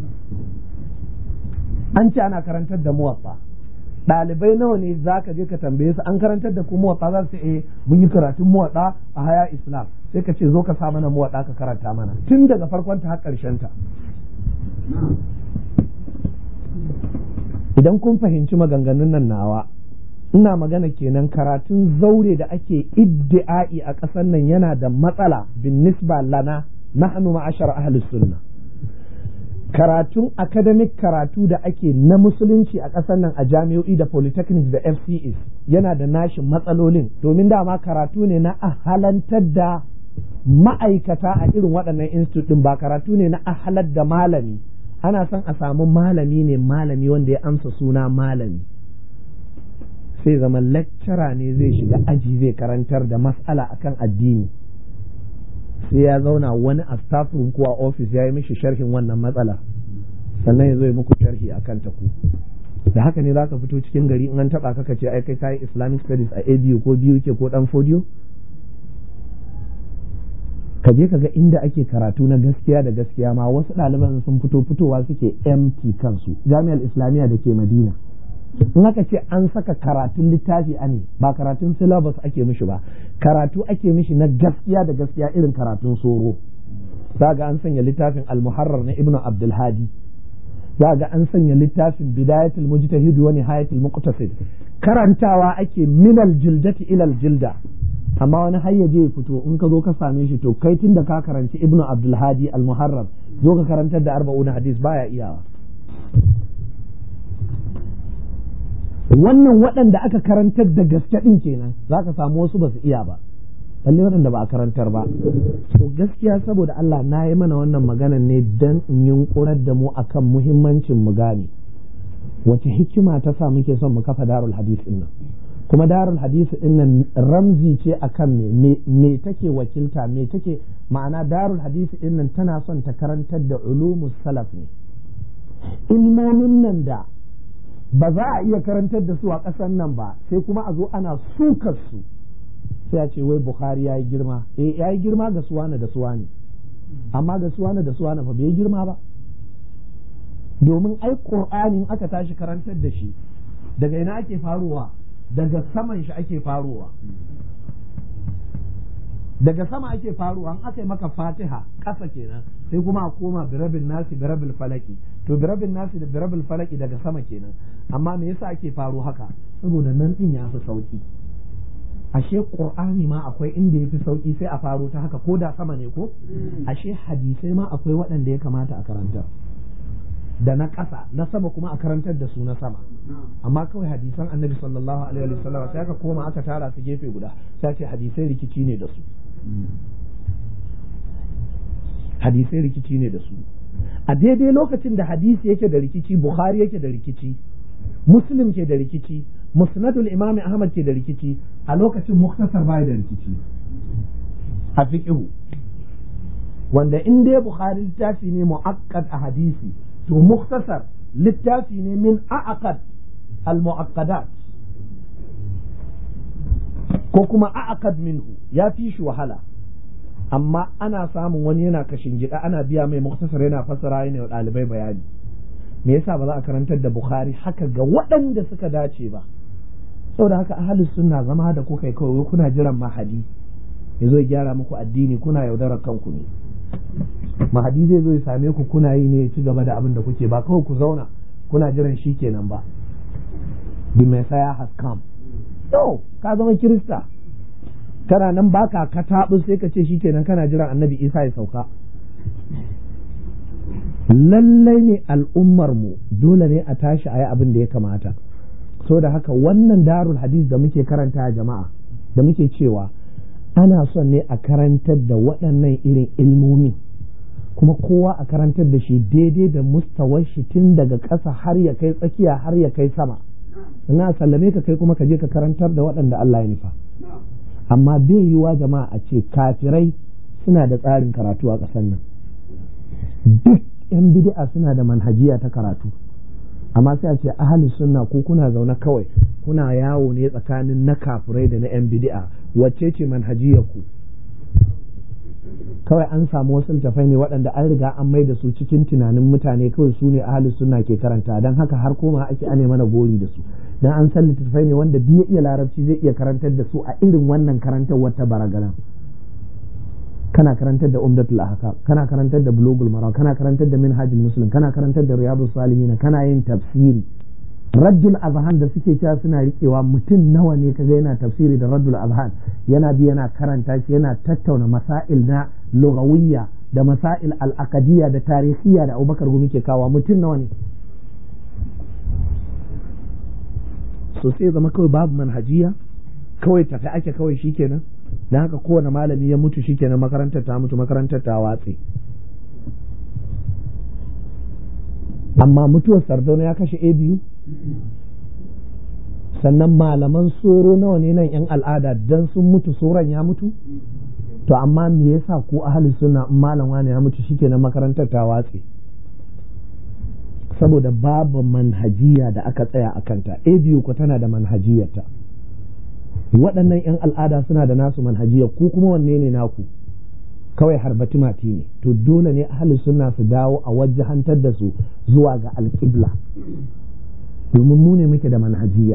Speaker 1: An ce ana karantar da Muwatta. Ɗalibai nawa ne za ka je ka tambaye su, an karantar da ku Muwatta? Za su ce mun yi karatun Muwatta a Haya Islam. Sai ka ce zo ka sa mana Muwatta ka karanta mana tun daga farkon ta har ƙarshen ta. idan kun fahimci maganganun nan nawa, ina magana kenan karatun zaure da ake iddi'ai a ƙasar nan yana da matsala bin nisba lana nahnu ma'ashar ahlus sunna. Karatun academic karatu da ake na musulunci a ƙasar nan a jami'o'i da polytechnics da FCS yana da nashin matsalolin, domin dama karatu ne na ahalantar da ma'aikata a irin waɗannan institute ɗin, ba karatu ne na ahalar da malami. Ana son a samu malami ne malami wanda ya amsa suna malami, sai zama lecturer ne zai shiga aji zai karantar da mas'ala akan addini, sai ya zauna wani a staff room ko a office ya yi mishi sharhin wannan matsala, sannan ya zo ya muku sharhi akan ta ku. Da haka ne za ka fito cikin gari in an taɓa ka ce ai kai kayi Islamic studies a ABU ko BUK ko Dan Fodiyo. Ka je ka ga inda ake karatu na gaskiya da gaskiya ma wasu ɗaliban sun fitowa suke empty kansu. Jami'ar Islamiyya da ke Madina, in aka ce an saka karatun littafi a ne, ba karatun syllabus ake mishi ba, karatu ake mishi na gaskiya da gaskiya irin karatun soro. Za ga an sanya littafin Al-Muharrar na Ibn Abdul Hadi, za ga an sanya littafin Bidayatul Mujtahid wa Nihayatul Muqtasid. Karantawa ake minal jildati ilal jilda, amma wani har ya je fito in ka zo ka same shi, to kai tun da ka karanci Ibn Abdul Hadi Al-Muharrar, zo ka karantar da 40 hadis, baya iyawa. Wannan waɗanda aka karantar da gaske ɗin kenan, za ka samu wasu ba su iya ba, balle waɗanda ba a karantar ba. To gaskiya saboda Allah na yi mana wannan maganan ne don in yunƙurar da mu akan muhimmancin mu gane wace hikima ta sa muke son mu kafa darul hadis ɗin nan, kuma darul hadis ɗin nan ramzi ce akan me take wakilta, me take ma'ana. Darul hadis ɗin nan tana son ta karantar da ulumus salaf ne, ilmomin nan da ba za a iya karantar da su a ƙasar nan ba, sai kuma a zo ana sukar su, sai a ce wai Bukhari ya yi girma. Ya yi girma ga suwana da suwani, amma ga suwana da suwana fa bai yi girma ba, domin ai Qur'ani aka tashi karantar da shi daga ina ake faruwa? Daga saman shi ake faruwa, daga sama ake faruwa. An aka yi maka Fatiha ƙasa kenan, sai kuma a koma birabin nasi birabil falaki, to birabin nasi da birabil falaki daga sama kenan. Amma me yasa ake faru haka? Saboda nan din ya fi sauki. Ashe Qur'ani ma akwai inda ya fi sauki sai a faro ta haka, ko da sama ne ko? Ashe hadisai ma akwai waɗanda ya kamata a karantar da na ƙasa, na sama kuma a karantar da su na sama. Amma kawai hadisan Annabi sallallahu alaihi wa sallam sai aka koma aka tara su gefe guda, sai ce hadisai rikici ne da su. Hadisai rikici ne da su. A daidai lokacin da hadisi yake da rikici, Bukhari yake da rikici, Muslim ke da rikici, Musnadul Imam Ahmad ke da rikici, a lokacin Muktasar bai da rikici a fiqhu, wanda in dai Bukhari littafi ne mu'akkad a hadisi, to Muktasar littafi ne min a'aqad al-mu'aqqadat, ko kuma a'aqad minhu, ya fi shi wahala. Amma ana samun wani yana kashin gida, ana biya mai Muktasar yana fassara yana wa ɗalibai bayani. Me yasa ba za a karantar da Bukhari haka ga waɗanda suka dace ba? Saboda haka ahlus sunna zama da kuka yi kawai kuna jiran mahadi ya zo ya gyara muku addini, kuna yaudarar kanku ne. Mahadi zai zo ya same ku kuna yi ne ya ci gaba da abin da kuke, ba kawai ku zauna kuna jiran shi kenan ba. The Messiah has come. No, ka zama Kirista, kana nan baka katabu sai ka ce shi kenan kana jiran Annabi Isa ya sauka. Lallai ne al'ummar mu dole ne a tashi a yi abin da ya kamata. So da haka wannan darul hadis da muke karanta jama'a, da muke cewa ana son ne a karantar da waɗannan irin ilmomi, kuma kowa a karantar da shi daidai da mustawar shi tun daga ƙasa har ya kai tsakiya har ya kai sama. Na sallame ka kai kuma ka je ka karantar da waɗanda Allah ya nufa. Amma bai yiwa jama'a a ce kafirai suna da tsarin karatu a ƙasar nan, duk 'yan bid'a suna da manhajiya ta karatu, amma sai a ce ahli sunna ko kuna zaune kawai kuna yawo ne tsakanin na kafirai da na 'yan bid'a. Wacce ce manhajiyar ku? Kawai an samu wasu littafai ne waɗanda an riga an mai da su cikin tunanin mutane, kawai su ne ahli sunna ke karanta, don haka har koma ake ane mana gori da su, dan an san littafai ne wanda duk ya iya larabci zai iya karantar da su a irin wannan karantar wata baragana. Kana karantar da Umdatul Ahkam, kana karantar da Bulughul Maram, kana karantar da Minhajul Muslim, kana karantar da Riyadus Salihin, kana yin tafsiri, raddul azhan da suke cewa suna riƙewa, mutum nawa ne kaga yana tafsiri da raddul azhan, yana bi yana karanta shi, yana tattauna masail na lugawiyya da masail al-aqdiyya da tarihiyya da Abubakar Gumi ke kawo, mutum nawa ne? So sai zama kawai babu manhajiya, kawai tafi ake kawai shikenan. Dan haka kowane malami ya mutu shikenan, makarantar ta mutu, makarantar ta watse. Amma mutuwar Sardauna ya kashe ABU, sannan malaman soro nawa ne nan yan al'ada dan sun mutu soron ya mutu. To amma me yasa ku ahli sunna in malam wani ya mutu shikenan makarantar ta watse? Saboda babu manhajiya da aka tsaya a kanta. ABU ko tana da manhajiyarta, waɗannan yan al'ada suna da nasu manhajiyar, ku kuma wanne ne naku? Kawai harbati mati ne. To dole ne ahli sunna su dawo a wajahantar da su zuwa ga alƙibla, domin mu ne muke da manhajiya,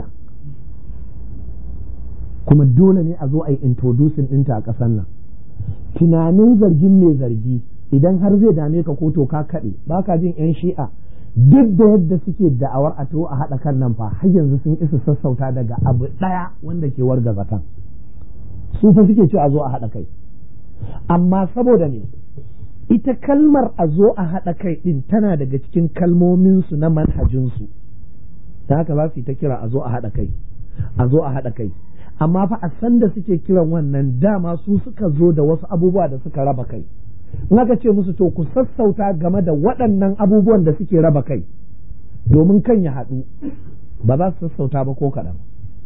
Speaker 1: kuma dole ne a zo a yi introducing ɗinta a ƙasar nan. Tunanin zargin mai zargi idan har zai dame ka ko to ka kaɗe, ba ka jin 'yan shi'a duk da yadda suke da'awar a to a haɗa kan nan fa har yanzu sun isa sassauta daga abu ɗaya wanda ke wargaza kan. Su fa suke ce a zo a haɗa kai, amma saboda ne ita kalmar a zo a haɗa kai ɗin tana daga cikin kalmominsu na manhajinsu, ta haka za su yi ta kira a zo a haɗa kai, a zo a haɗa kai. Amma fa a san da suke kiran wannan dama su suka zo da wasu abubuwa da suka raba kai. In aka ce musu to ku sassauta game da waɗannan abubuwan da suke raba kai domin kan ya haɗu, ba za su sassauta ba ko kaɗan.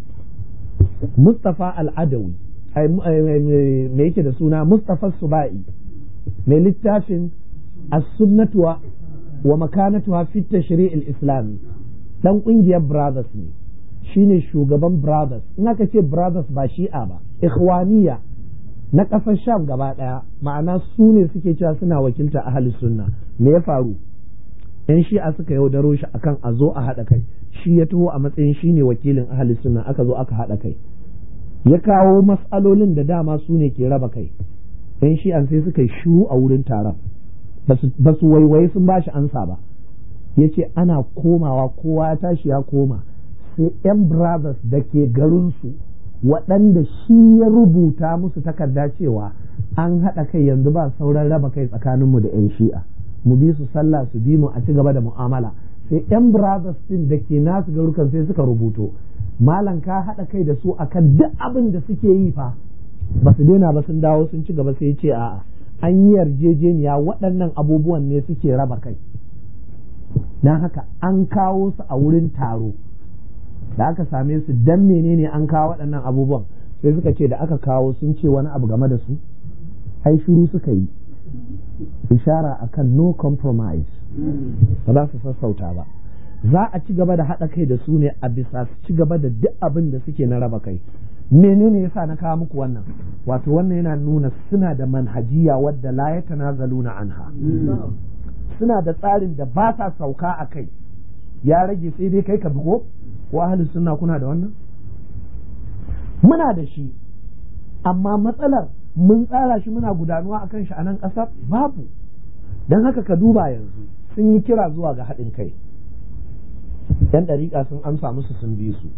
Speaker 1: Mustapha Al-Adawi me yake da suna Mustapha Subai mai littafin As-Sunnatu wa Makanatuha fi Tashri' al-Islami, dan ƙungiyar Brothers ne, shine shugaban Brothers. In aka ce Brothers ba Shi'a ba, Ikhwaniyya na ƙasar Sham gaba ɗaya, ma'ana su ne suke cewa suna wakilta ahlus sunna. Me ya faru? yan Shi'a suka yaudaro shi akan a zo a haɗa kai, shi ya taho a matsayin shi ne wakilin ahlus sunna, aka zo aka haɗa kai, ya kawo mas'alolin da dama su ne ke raba kai. yan Shi'an sai suka yi shiru a wurin taron, ba su waiwaye sun ba shi ansa ba. Ya ce ana komawa, kowa ya tashi ya koma, sai 'yan Brothers da ke garinsu waɗanda shi ya rubuta musu takarda cewa an haɗa kai, yanzu ba sauran raba kai tsakaninmu da 'yan Shi'a, mu bi su sallah su bi mu a ci gaba da mu'amala. Sai 'yan Brothers din da ke nasu garukan sai suka rubuto, malam ka haɗa kai da su akan duk abin da suke yi fa ba su daina ba, sun dawo sun ci gaba. Sai ce a'a, an yi yarjejeniya waɗannan abubuwan ne suke raba kai, don haka an kawo su a wurin taro. Da aka same su dan menene an kawo waɗannan abubuwan, sai suka ce da aka kawo sun ce wani abu game da su, ai shiru suka yi, ishara akan no compromise, ba za su sassauta ba, za a ci gaba da haɗa kai da su ne a bisa su ci gaba da duk abin da suke na raba kai. Menene yasa na kawo muku wannan? Wato wannan yana nuna suna da manhajiya wadda la yatanazaluna anha, suna da tsarin da ba sa sauka a kai, ya rage sai dai kai ka bugo. Ko ahlus sunna kuna da wannan? Muna da shi, amma matsalar mun tsara shi muna gudanuwa akan shi a nan ƙasar babu. Don haka ka duba yanzu sun yi kira zuwa ga haɗin kai, yan ɗariƙa sun amsa musu sun bi su.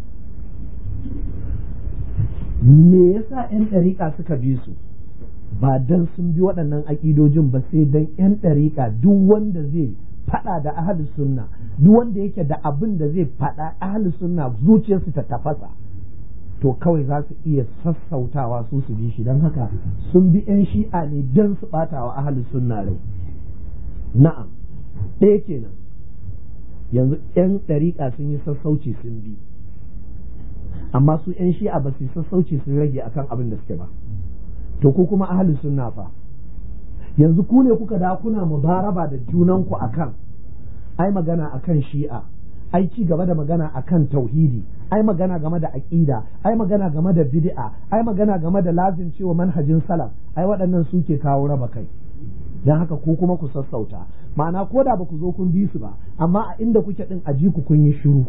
Speaker 1: Me yasa yan ɗariƙa suka bi su? Ba dan sun bi waɗannan aƙidojin ba, sai dan yan ɗariƙa duk wanda zai faɗa da ahlus sunna, duk wanda yake da abin da zai faɗa ahlus sunna zuciyarsu ta tafasa, to kawai za su iya sassautawa su bi shi. Don haka sun bi yan Shi'a ne don su ɓata wa ahlus sunna rai. Na'am, ɗaya kenan. Yanzu yan ɗariƙa sun yi sassauci sun bi, amma su yan Shi'a ba su yi sassauci sun rage akan abin da suke ba. To ku kuma ahlus sunna fa, yanzu ku ne kuka da kuna mubaraba da junanku akan ai magana akan Shi'a, ai ci gaba da magana akan tauhidi, ai magana game da aqida, ai magana game da bid'a, ai magana game da lazim cewa manhajin salaf, ai waɗannan suke kawo raba kai. Dan haka ku kuma ku sassauta, ma'ana ko da ba ku zo kun bi su ba, amma a inda kuke din aji ku kun yi shiru,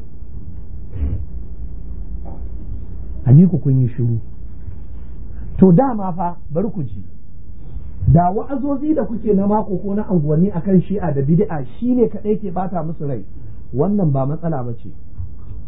Speaker 1: aji ku kun yi shiru. To dama fa bari ku ji, da wa'azozi da kuke na mako ko na anguwanni akan Shi'a da bid'a shine kadai ke bata musu rai, wannan ba matsala ba ce.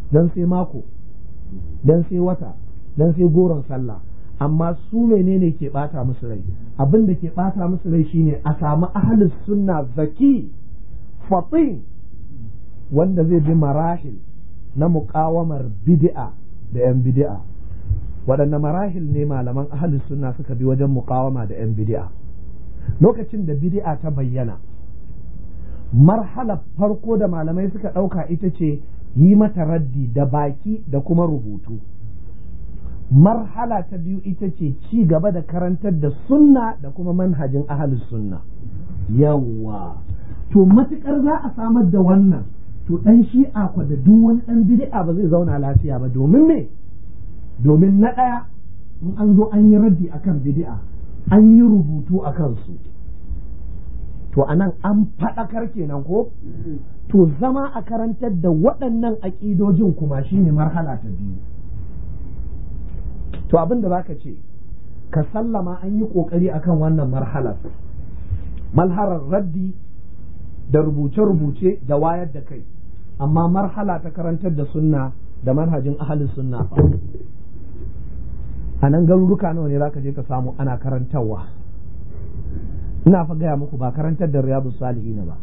Speaker 1: dan sai mako, dan sai wata, dan sai goron sallah. Amma su menene ke bata musu rai? Abin da ke bata musu rai shine a samu ahlus sunna zaki fatin wanda zai bi marahil na muqawamar bid'a da yan bid'a. Waɗanne marahil ne malaman ahlus sunna suka bi wajen muqawama da yan bid'a? Lokacin da bid'a ta bayyana, marhalar farko da malamai suka ɗauka ita ce yi mata raddi da baki da kuma rubutu. Marhala ta biyu ita ce ci gaba da karantar da sunna da kuma manhajin ahlus sunna. Yawwa, to matukar za a samar da wannan, to dan shi'a kwa da duk wani dan bid'a ba zai zauna lafiya ba. Domin me? Domin na ɗaya, in an zo an yi raddi akan bid'a, an yi rubutu akan su, to anan an faɗakar kenan ko? To zama a karantar da waɗannan aƙidojin kuma shine marhala ta biyu. To abin da zaka ce, ka sallama an yi ƙoƙari akan wannan marhalar raddi da rubuce-rubuce da wayar da kai, amma marhala ta karantar da sunna da manhajin ahalin sunna fa a nan garuruka nawa ne zaka je ka samu ana karantarwa? Ina fa gaya muku ba karantar da riyadus salihin ba,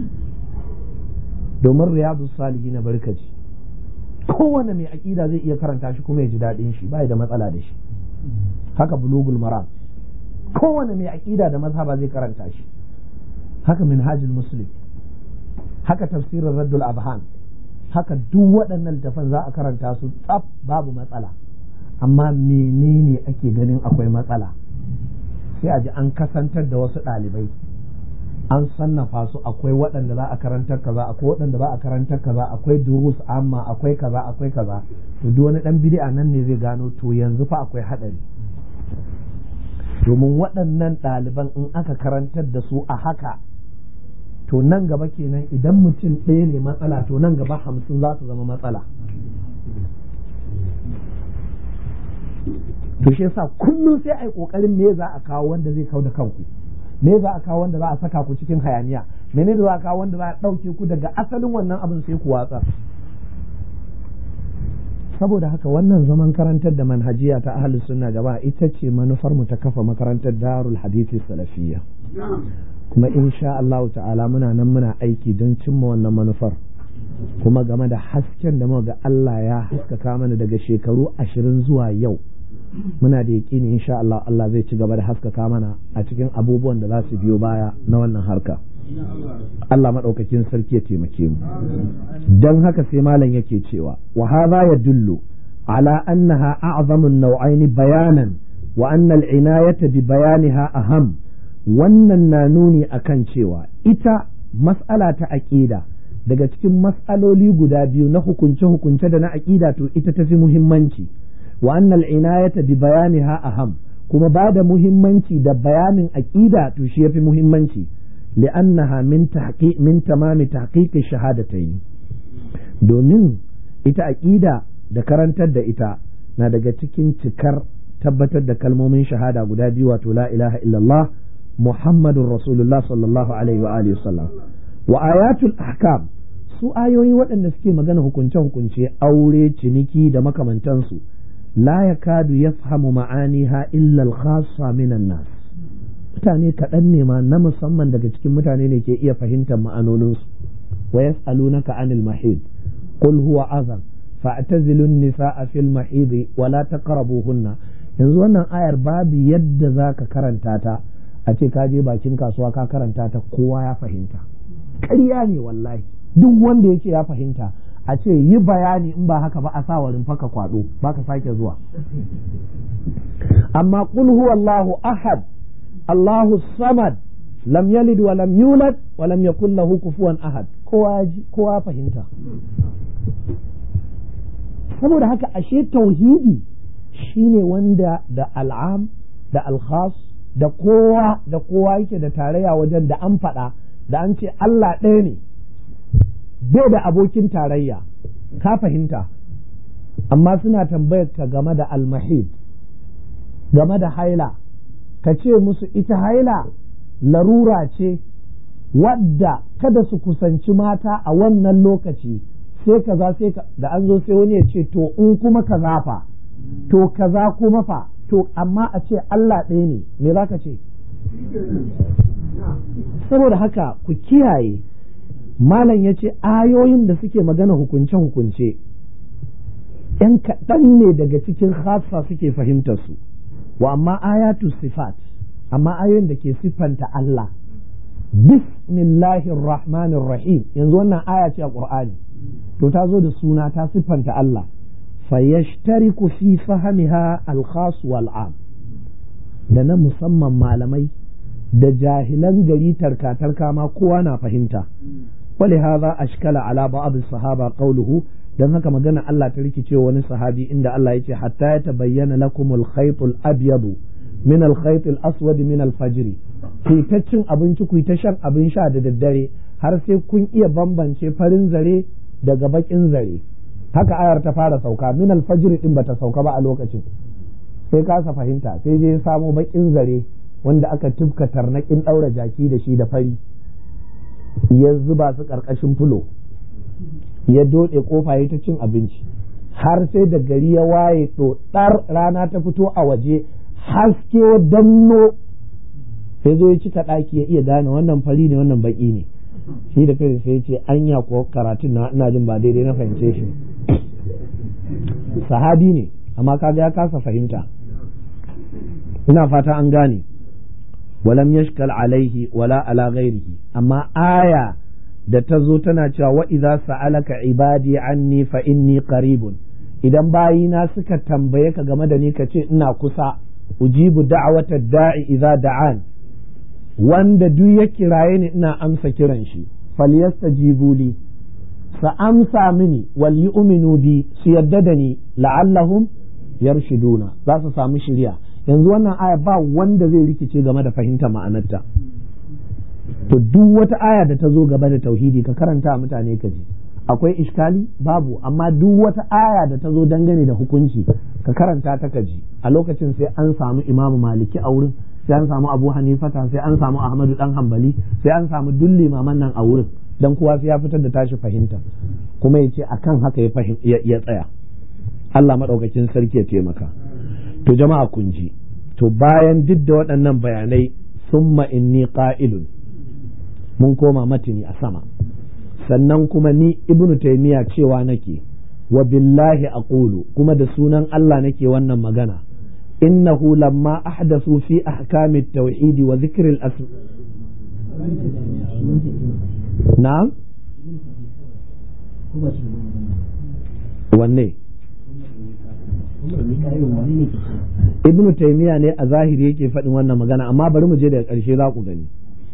Speaker 1: domin riyadus salihin barkaci kowane mai aƙida zai iya karanta shi kuma ya ji daɗin shi, bai da matsala da shi. Haka bulugul maram, kowane mai aƙida da mazhaba zai karanta shi. Haka minhajul muslim, haka tafsirin raddul abhan, haka duk waɗannan littafan za a karanta su tsaf babu matsala. Amma menene ake ganin akwai matsala? Sai a ji an kasantar da wasu ɗalibai, an sannafa su, akwai waɗanda za a karantar kaza, akwai waɗanda ba a karantar kaza, akwai durus amma akwai kaza akwai kaza. To duk wani ɗan bid'a nan ne zai gano to yanzu fa akwai haɗari, domin waɗannan ɗaliban in aka karantar da su a haka, to nan gaba kenan idan mutum ɗaya ne matsala, to nan gaba 50 za su zama matsala. To shi yasa kullum sai ai kokarin me za a kawo wanda zai kau da kanku, me za a kawo wanda za a saka ku cikin hayaniya, mene za a kawo wanda za a ɗauke ku daga asalin wannan abin sai ku watsa. Saboda haka wannan zaman karantar da manhajiya ta ahlus sunna jama'a ita ce manufar mu ta kafa makarantar Darul Hadisi Salafiyya, kuma insha Allah ta'ala muna nan muna aiki don cimma wannan manufar, kuma game da hasken da muka ga Allah ya haskaka mana daga shekaru 20 zuwa yau, muna da yaƙini insha Allah Allah zai ci gaba da haskaka mana a cikin abubuwan da za su biyo baya na wannan harka. Allah maɗaukakin sarki ya taimake mu. Don haka sai malam yake cewa wa hadha yadullu ala annaha a'zamu an-naw'ain bayanan wa anna al-inayata bi bayaniha aham. Wannan na nuni akan cewa ita mas'ala ta aqida daga cikin mas'aloli guda biyu na hukunce-hukunce da na aqida, to ita tafi muhimmanci. Wa anna al-inayata bi bayaniha aham, kuma ba da muhimmanci da bayanin aqida to shi yafi muhimmanci. لأنها من تمام تحقيق الشهادتين. domin ita aqida da karantar da ita na daga cikin cikar tabbatar da kalmomin shahada guda biyu, wato la ilaha illallah muhammadur rasulullah sallallahu alaihi wa alihi wasallam. Wa ayatul ahkam, su ayoyi waɗanda suke magana hukunce hukunce, aure, ciniki da makamantansu, la yakadu yafhamu ma'aniha illa al-khassa minan nas. Mutane kaɗan ne ma na musamman daga cikin mutane ne ke iya fahimtar ma'anoninsu. Wa yas'alunaka anil mahid qul huwa azan fa'tazilun nisaa fil mahid wa la taqrabuhunna. Yanzu wannan ayar babu yadda zaka karanta ta a ce ka je bakin kasuwa ka karanta ta kowa ya fahimta. Ƙarya ne wallahi, duk wanda yake ya fahimta a ce yi bayani, in ba haka ba a sa warin faka kwado baka sake zuwa. Amma qul huwallahu ahad Allahu samad lam yalid wa lam yulad wa lam yakul lahu kufuwan ahad, kowa fahimta. Saboda haka ashe tauhidi shine wanda da al'am da al-khas da kowa yake da tarayya wajen da an faɗa, da an ce Allah ɗaya ne bai da abokin tarayya, ka fahimta. Amma suna tambayar ka game da al-mahid, game da haila, ka ce musu ita haila larura ce wadda kada su kusanci mata a wannan lokaci sai kaza da an zo sai wani ya ce to in kuma kaza fa to kaza kuma fa to amma a ce Allah ɗaya ne me za ka ce? Saboda haka ku kiyaye, malam ya ce ayoyin da suke magana hukunce-hukunce ‘yan kaɗan ne daga cikin khassa suke fahimtar su, wa amma ayatu sifat, amma ayoyin da ke siffanta Allah, bismillahir rahmanir rahim, yanzu wannan aya ce a ƙur'ani, to ta zo da suna ta siffanta Allah, fayashtariku fi fahmiha al-khas wal am, da na musamman malamai da jahilan gari tarka ma kowa na fahimta. Wali hadha ashkala ala ba'd as-sahaba qawluhu, dan haka magana Allah ta rikice wani sahabi inda Allah yace hatta ya tabayyana lakumul khaytul abyad min al-khaytil aswad min al-fajr, ku ta cin abinci ku ta shan abin sha da daddare har sai kun iya bambance farin zare daga bakin zare. Haka ayar ta fara sauka, min al-fajr din bata sauka ba a lokacin, sai kasa fahimta sai je samo bakin zare wanda aka tufka tarnakin daura jaki da shi da fari, ya zuba su karkashin fulo, ya dode kofa ya ta cin abinci har sai da gari ya waye ɗar rana ta fito a waje, haske danno, sai zo ya cika ɗaki ya iya gane wannan fari ne wannan baki ne. Shi da kai sai ya ce anya ko karatun na ina jin ba daidai na fahimce shi. Sahabi ne amma kaga ya kasa fahimta. Ina fata an gane. Walam yashkal alaihi wala ala ghairihi, amma aya da ta zo tana cewa wa idza sa'alaka ibadi anni fa inni qaribun, idan bayina suka tambaye ka game da ni ka ce ina kusa, ujibu da'wata da'i idza da'an, wanda duk ya kiraye ni ina amsa kiran shi, falyastajibu li, sa amsa mini wal yu'minu bi, su yadda da ni la'allahum yarshuduna, za su samu shiriya. Yanzu wannan aya ba wanda zai rikice game da fahimtar ma'anarta. To duk wata aya da ta zo gaba da tauhidi ka karanta mutane ka ji akwai iskali babu, amma duk wata aya da ta zo dangane da hukunci ka karanta ta ka ji. A lokacin sai an samu Imam Maliki a wurin, sai an samu Abu Hanifata, sai an samu Ahmadu dan Hanbali, sai an samu duk limaman nan a wurin, dan kowa sai ya fitar da tashi fahimta kuma yace akan haka ya tsaya. Allah madaukakin sarki ya taimaka. To jama'a kun ji, to bayan duk da waɗannan bayanai, summa inni qa'ilun, mun koma matini a sama, sannan kuma ni Ibn Taymiyyah cewa nake, wa billahi aqulu, kuma da sunan Allah nake wannan magana, innahu lamma ahdathu fi ahkami at-tauhid wa dhikr al-asma. Na'am, wanne Ibn Taymiyyah ne a zahiri yake faɗin wannan magana, amma bari mu je daga ƙarshe za ku gani.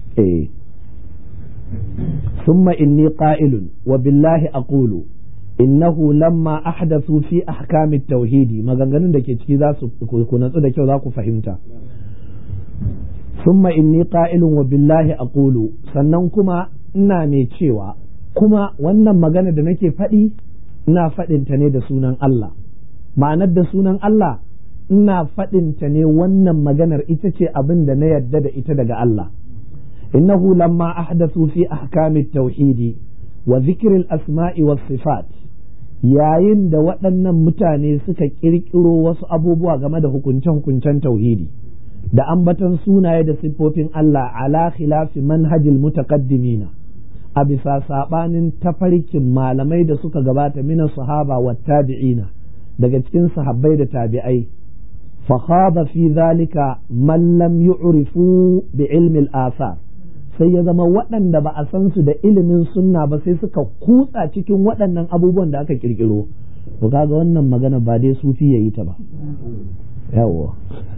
Speaker 1: Summa inni qa'ilun wa billahi aqulu innahu lamma ahdathu fi ahkami at-tauhid, maganganun da ke ciki za su ku natsu da kyau za ku fahimta. Summa inni qa'ilun wa billahi aqulu, sannan kuma ina mai cewa, kuma wannan magana da nake faɗi ina faɗinta ne da sunan Allah. Ma'anar da sunan Allah, ina faɗinta ne wannan maganar ita ce abin da na yadda da ita daga Allah. Innahu lamma ahdathu fi ahkamit tauhidi wa zikril asma'i was sifat, yayin da waɗannan mutane suka ƙirƙiro wasu abubuwa game da hukunce-hukuncen tauhidi da ambaton sunaye da siffofin Allah ala khilafi manhajil mutaqaddimina, a bisa sabanin tafarkin malamai da suka gabata mina sahaba wa tabi'ina, daga cikin sahabbai da tabi'ai, fa khada fi zalika man lam yu'rifu bi ilmi al-athar, sai ya zama waɗanda ba a san su da ilimin sunna ba sai suka kutsa cikin waɗannan abubuwan da aka kirkiro. To kaga wannan magana ba dai sufi yayi ta ba. Yawwa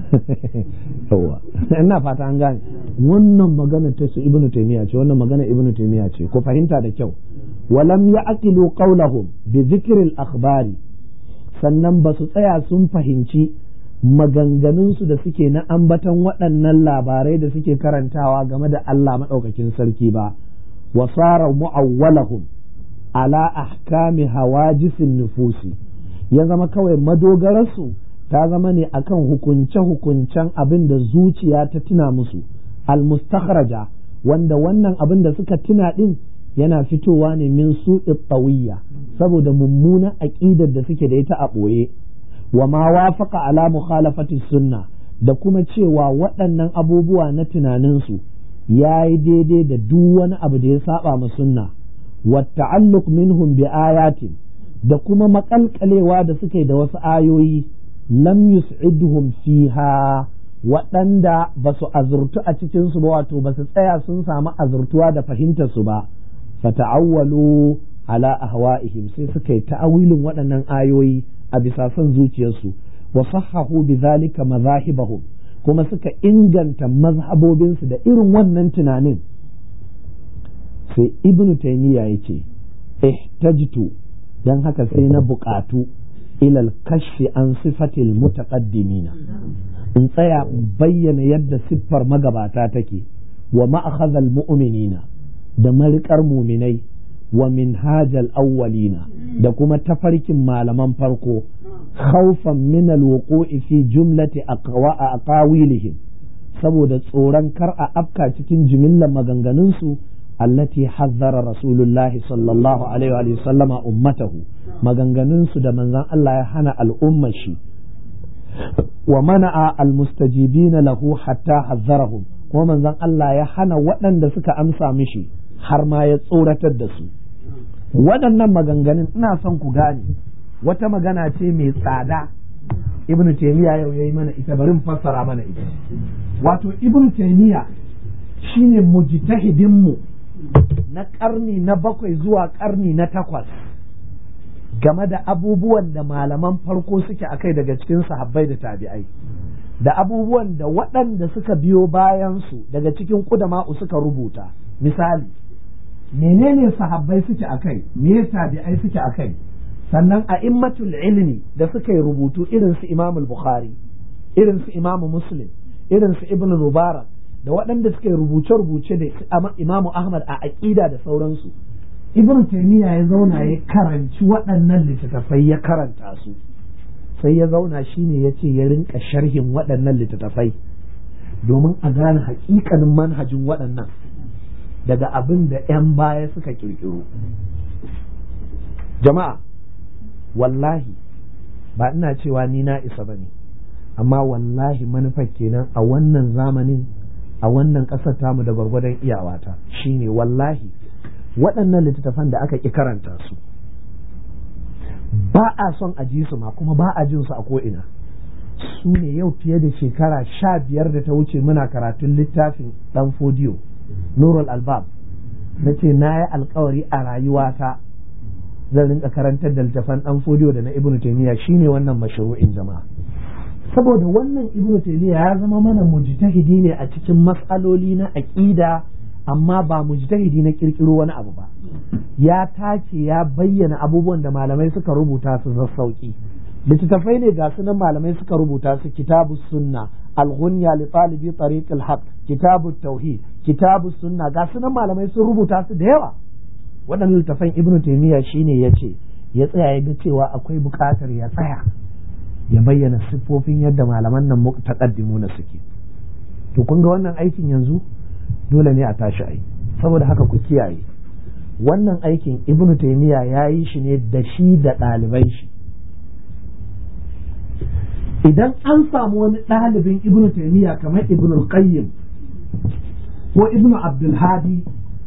Speaker 1: ina fata an gane wannan magana ta su Ibn Taymiyyah ce, wannan magana Ibn Taymiyyah ce, ku fahimta da kyau. Walam ya'qilu qawlahum bi dhikril akhbari, sannan ba su tsaya sun fahimci maganganunsu da suke na ambatan waɗannan labarai da suke karantawa game da Allah maɗaukakin sarki ba, wa sara mu'awwalahum ala ahkami hawajisin nufusi, ya zama kawai madogararsu ta zama ne akan hukunce-hukuncen abin da zuciya ta tuna musu, al-mustakhraja, wanda wannan abin da suka tuna din yana fitowa ne min su'i tawiyya saboda mummunan aqidar da suke da ita a ɓoye wa ma wafaqa ala mukhalafati sunna da kuma cewa waɗannan abubuwa na tunaninsu ya yi daidai da duk wani abu da ya saba ma sunna wa ta'alluq minhum bi ayatin da kuma makalkalewa da suke da wasu ayoyi lam yus'idhum fiha waɗanda ba su azurtu a cikinsu ba wato ba su tsaya sun samu azurtuwa da fahimtar su ba fata'awwalu ala ahwa'ihim sai suka yi ta'awilin waɗannan ayoyi a bisa son zuciyarsu wa sahhahu bidhalika mazahibahum kuma suka inganta mazhabobinsu da irin wannan tunanin sai ibnu taymiya yace ihtajtu dan haka sai na buƙatu ilal kashfi an sifatil mutaqaddimina in tsaya bayyana yadda siffar magabata take wa ma'akhadhal mu'minina da mariƙar muminai wa minhajal awwalina da kuma tafarkin malaman farko khawfan min alwuqu'i fi jumlati aqawilihim saboda tsoron kar a afka cikin jimillar maganganunsu allati hazzara rasulullahi sallallahu alaihi wa sallama ummatahu maganganunsu da manzon Allah ya hana al'ummar shi wa mana'a almustajibina lahu hatta hazzarahum kuma manzon Allah ya hana waɗanda suka amsa mishi har ma ya tsoratar da su waɗannan maganganun ina son ku gane wata magana ce mai tsada ibnu taymiya yau yayi mana ita bari mu fassara mana ita wato ibnu taymiya shine mujtahidin mu na ƙarni na 7 zuwa ƙarni na 8 game da abubuwan da malaman farko suke akai daga cikin sahabbai da tabi'ai da abubuwan da waɗanda suka biyo bayansu daga cikin ƙudama'u suka rubuta misali menene sahabbai suke akai me tabi'ai suke akai sannan a immatul ilmi da suka yi rubutu irin su Imam Bukhari irin su Imam Muslim irin su Ibn Mubarak da waɗanda suka yi rubuce-rubuce da Imam Ahmad a aqida da sauransu Ibn Taymiyyah ya zauna ya karanci waɗannan littattafai ya karanta su sai ya zauna shine yace ya rinka sharhin waɗannan littattafai domin a gane haƙiƙanin manhajin waɗannan daga abin da 'yan baya suka ƙirƙiro jama'a wallahi ba ina cewa ni na isa bane amma wallahi manufar kenan a wannan zamanin a wannan ƙasar tamu da gwargwadon iyawata shine wallahi waɗannan littattafan da aka ƙi karanta su ba a son a ji su ma kuma ba a jin su a ko'ina su ne yau fiye da shekara 15 da ta wuce muna karatun littafin ɗan fodiyo Nurul Albab na ce na yi alkawari a rayuwata zan rinka karantar da littafan ɗan fodiyo da na Ibn Taymiyyah shine wannan mashru'in jama'a saboda wannan Ibn Taymiyyah ya zama mana mujtahidi ne a cikin mas'aloli na aqida amma ba mujtahidi na kirkiro wani abu ba ya tace ya bayyana abubuwan da malamai suka rubuta su na sauki littattafai ne ga sunan malamai suka rubuta su kitabus sunna al-ghunya li talibi tariq al-haq kitabut tauhid kitabus sunna ga sunan malamai sun rubuta su da yawa waɗannan littattafan Ibn Taymiyyah shine yace ya tsaya ya ga cewa akwai buƙatar ya tsaya ya bayyana siffofin yadda malaman nan mutaqaddimuna suke to kun ga wannan aikin yanzu dole ne a tashi ai saboda haka ku kiyaye wannan aikin Ibn Taymiyyah ya yi shi ne da shi da ɗaliban shi idan an samu wani ɗalibin Ibn Taymiyyah kamar Ibn al-Qayyim ko Ibn Abdul Hadi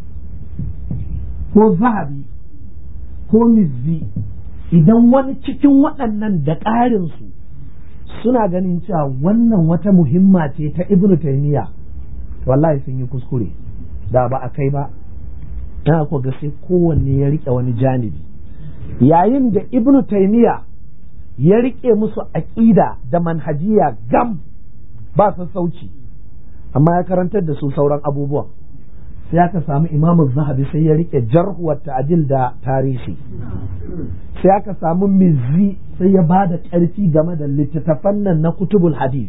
Speaker 1: ko Zahabi ko Mizzi idan wani cikin waɗannan da ƙarinsu suna ganin cewa wannan wata muhimma ce ta Ibn Taymiyyah wallahi sun yi kuskure da ba a kai ba na ko ga sai kowanne ya rike wani janibi yayin da Ibn Taymiyyah ya rike musu aqida da manhajiya gam ba sassauci amma ya karantar da su sauran abubuwan sai aka samu Imam Zahabi sai ya rike jarh wa ta'dil da tarihi sai aka samu Mizzi sai ya bada ƙarfi game da littattafan nan na kutubul hadith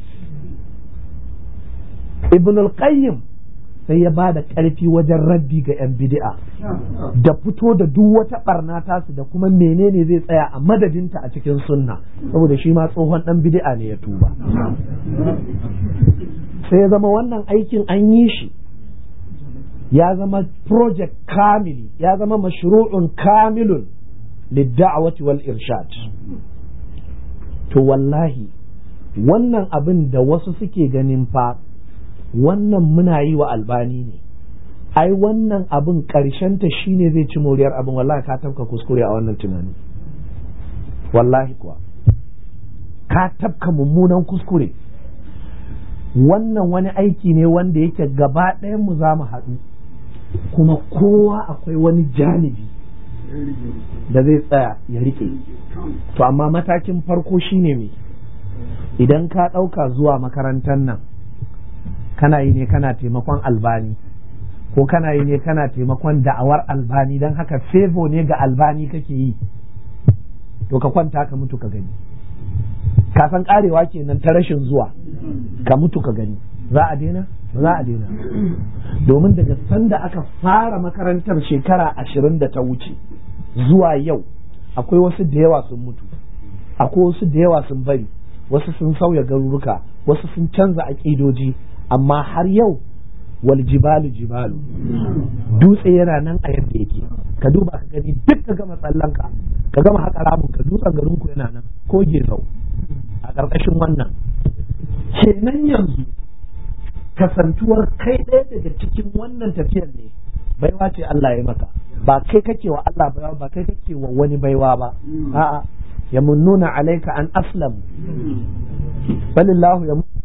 Speaker 1: Ibn al-Qayyim sai ya bada ƙarfi wajen raddi ga 'yan bid'a da fito da duk wata barna tasu da kuma menene zai tsaya a madadinta a cikin sunna saboda shi ma tsohon dan bid'a ne ya tuba sai ya zama wannan aikin an yi shi ya zama project kamili, ya zama mashru'un kamilun lidda'awati wal irshad. To wallahi wannan abin da wasu suke ganin fa wannan muna yi wa Albani ne, ai wannan abin ta shine zai ci moriyar abin, wallahi ka tafka kuskure a wannan tunani, wallahi kuwa ka tafka mummunan kuskure. Wannan wani aiki ne wanda yake gaba ɗayan mu za mu haɗu, kuma kowa akwai wani janibi da zai tsaya ya rike. To amma matakin farko shine me, idan ka ɗauka zuwa makarantar nan kana yi ne kana taimakon Albani, ko kana yi ne kana taimakon da'awar Albani, don haka favor ne ga Albani kake yi, to ka kwanta ka mutu ka gani. Ka san karewa kenan ta rashin zuwa, ka mutu ka gani. Za a daina? Ba za a daina. Domin daga sanda aka fara makarantar shekara 20 da ta wuce zuwa yau, akwai wasu da yawa sun mutu, akwai wasu da yawa sun bari, wasu sun sauya garuruka, wasu sun canza aƙidoji, amma har yau wal jibalu jibalu, dutse yana nan a yadda yake. Ka duba ka gani, duk ka gama tsallanka, ka gama haƙa ramun ka, dutsen garinku yana nan ko gezau a ƙarƙashin wannan. Kenan yanzu kasantuwar kai ɗaya daga cikin wannan tafiyar ne baiwa ce Allah ya maka, ba kai kake wa Allah baiwa, ba kai kake wa wani baiwa ba. A'a, yamunnuna alaika an aslam balillahu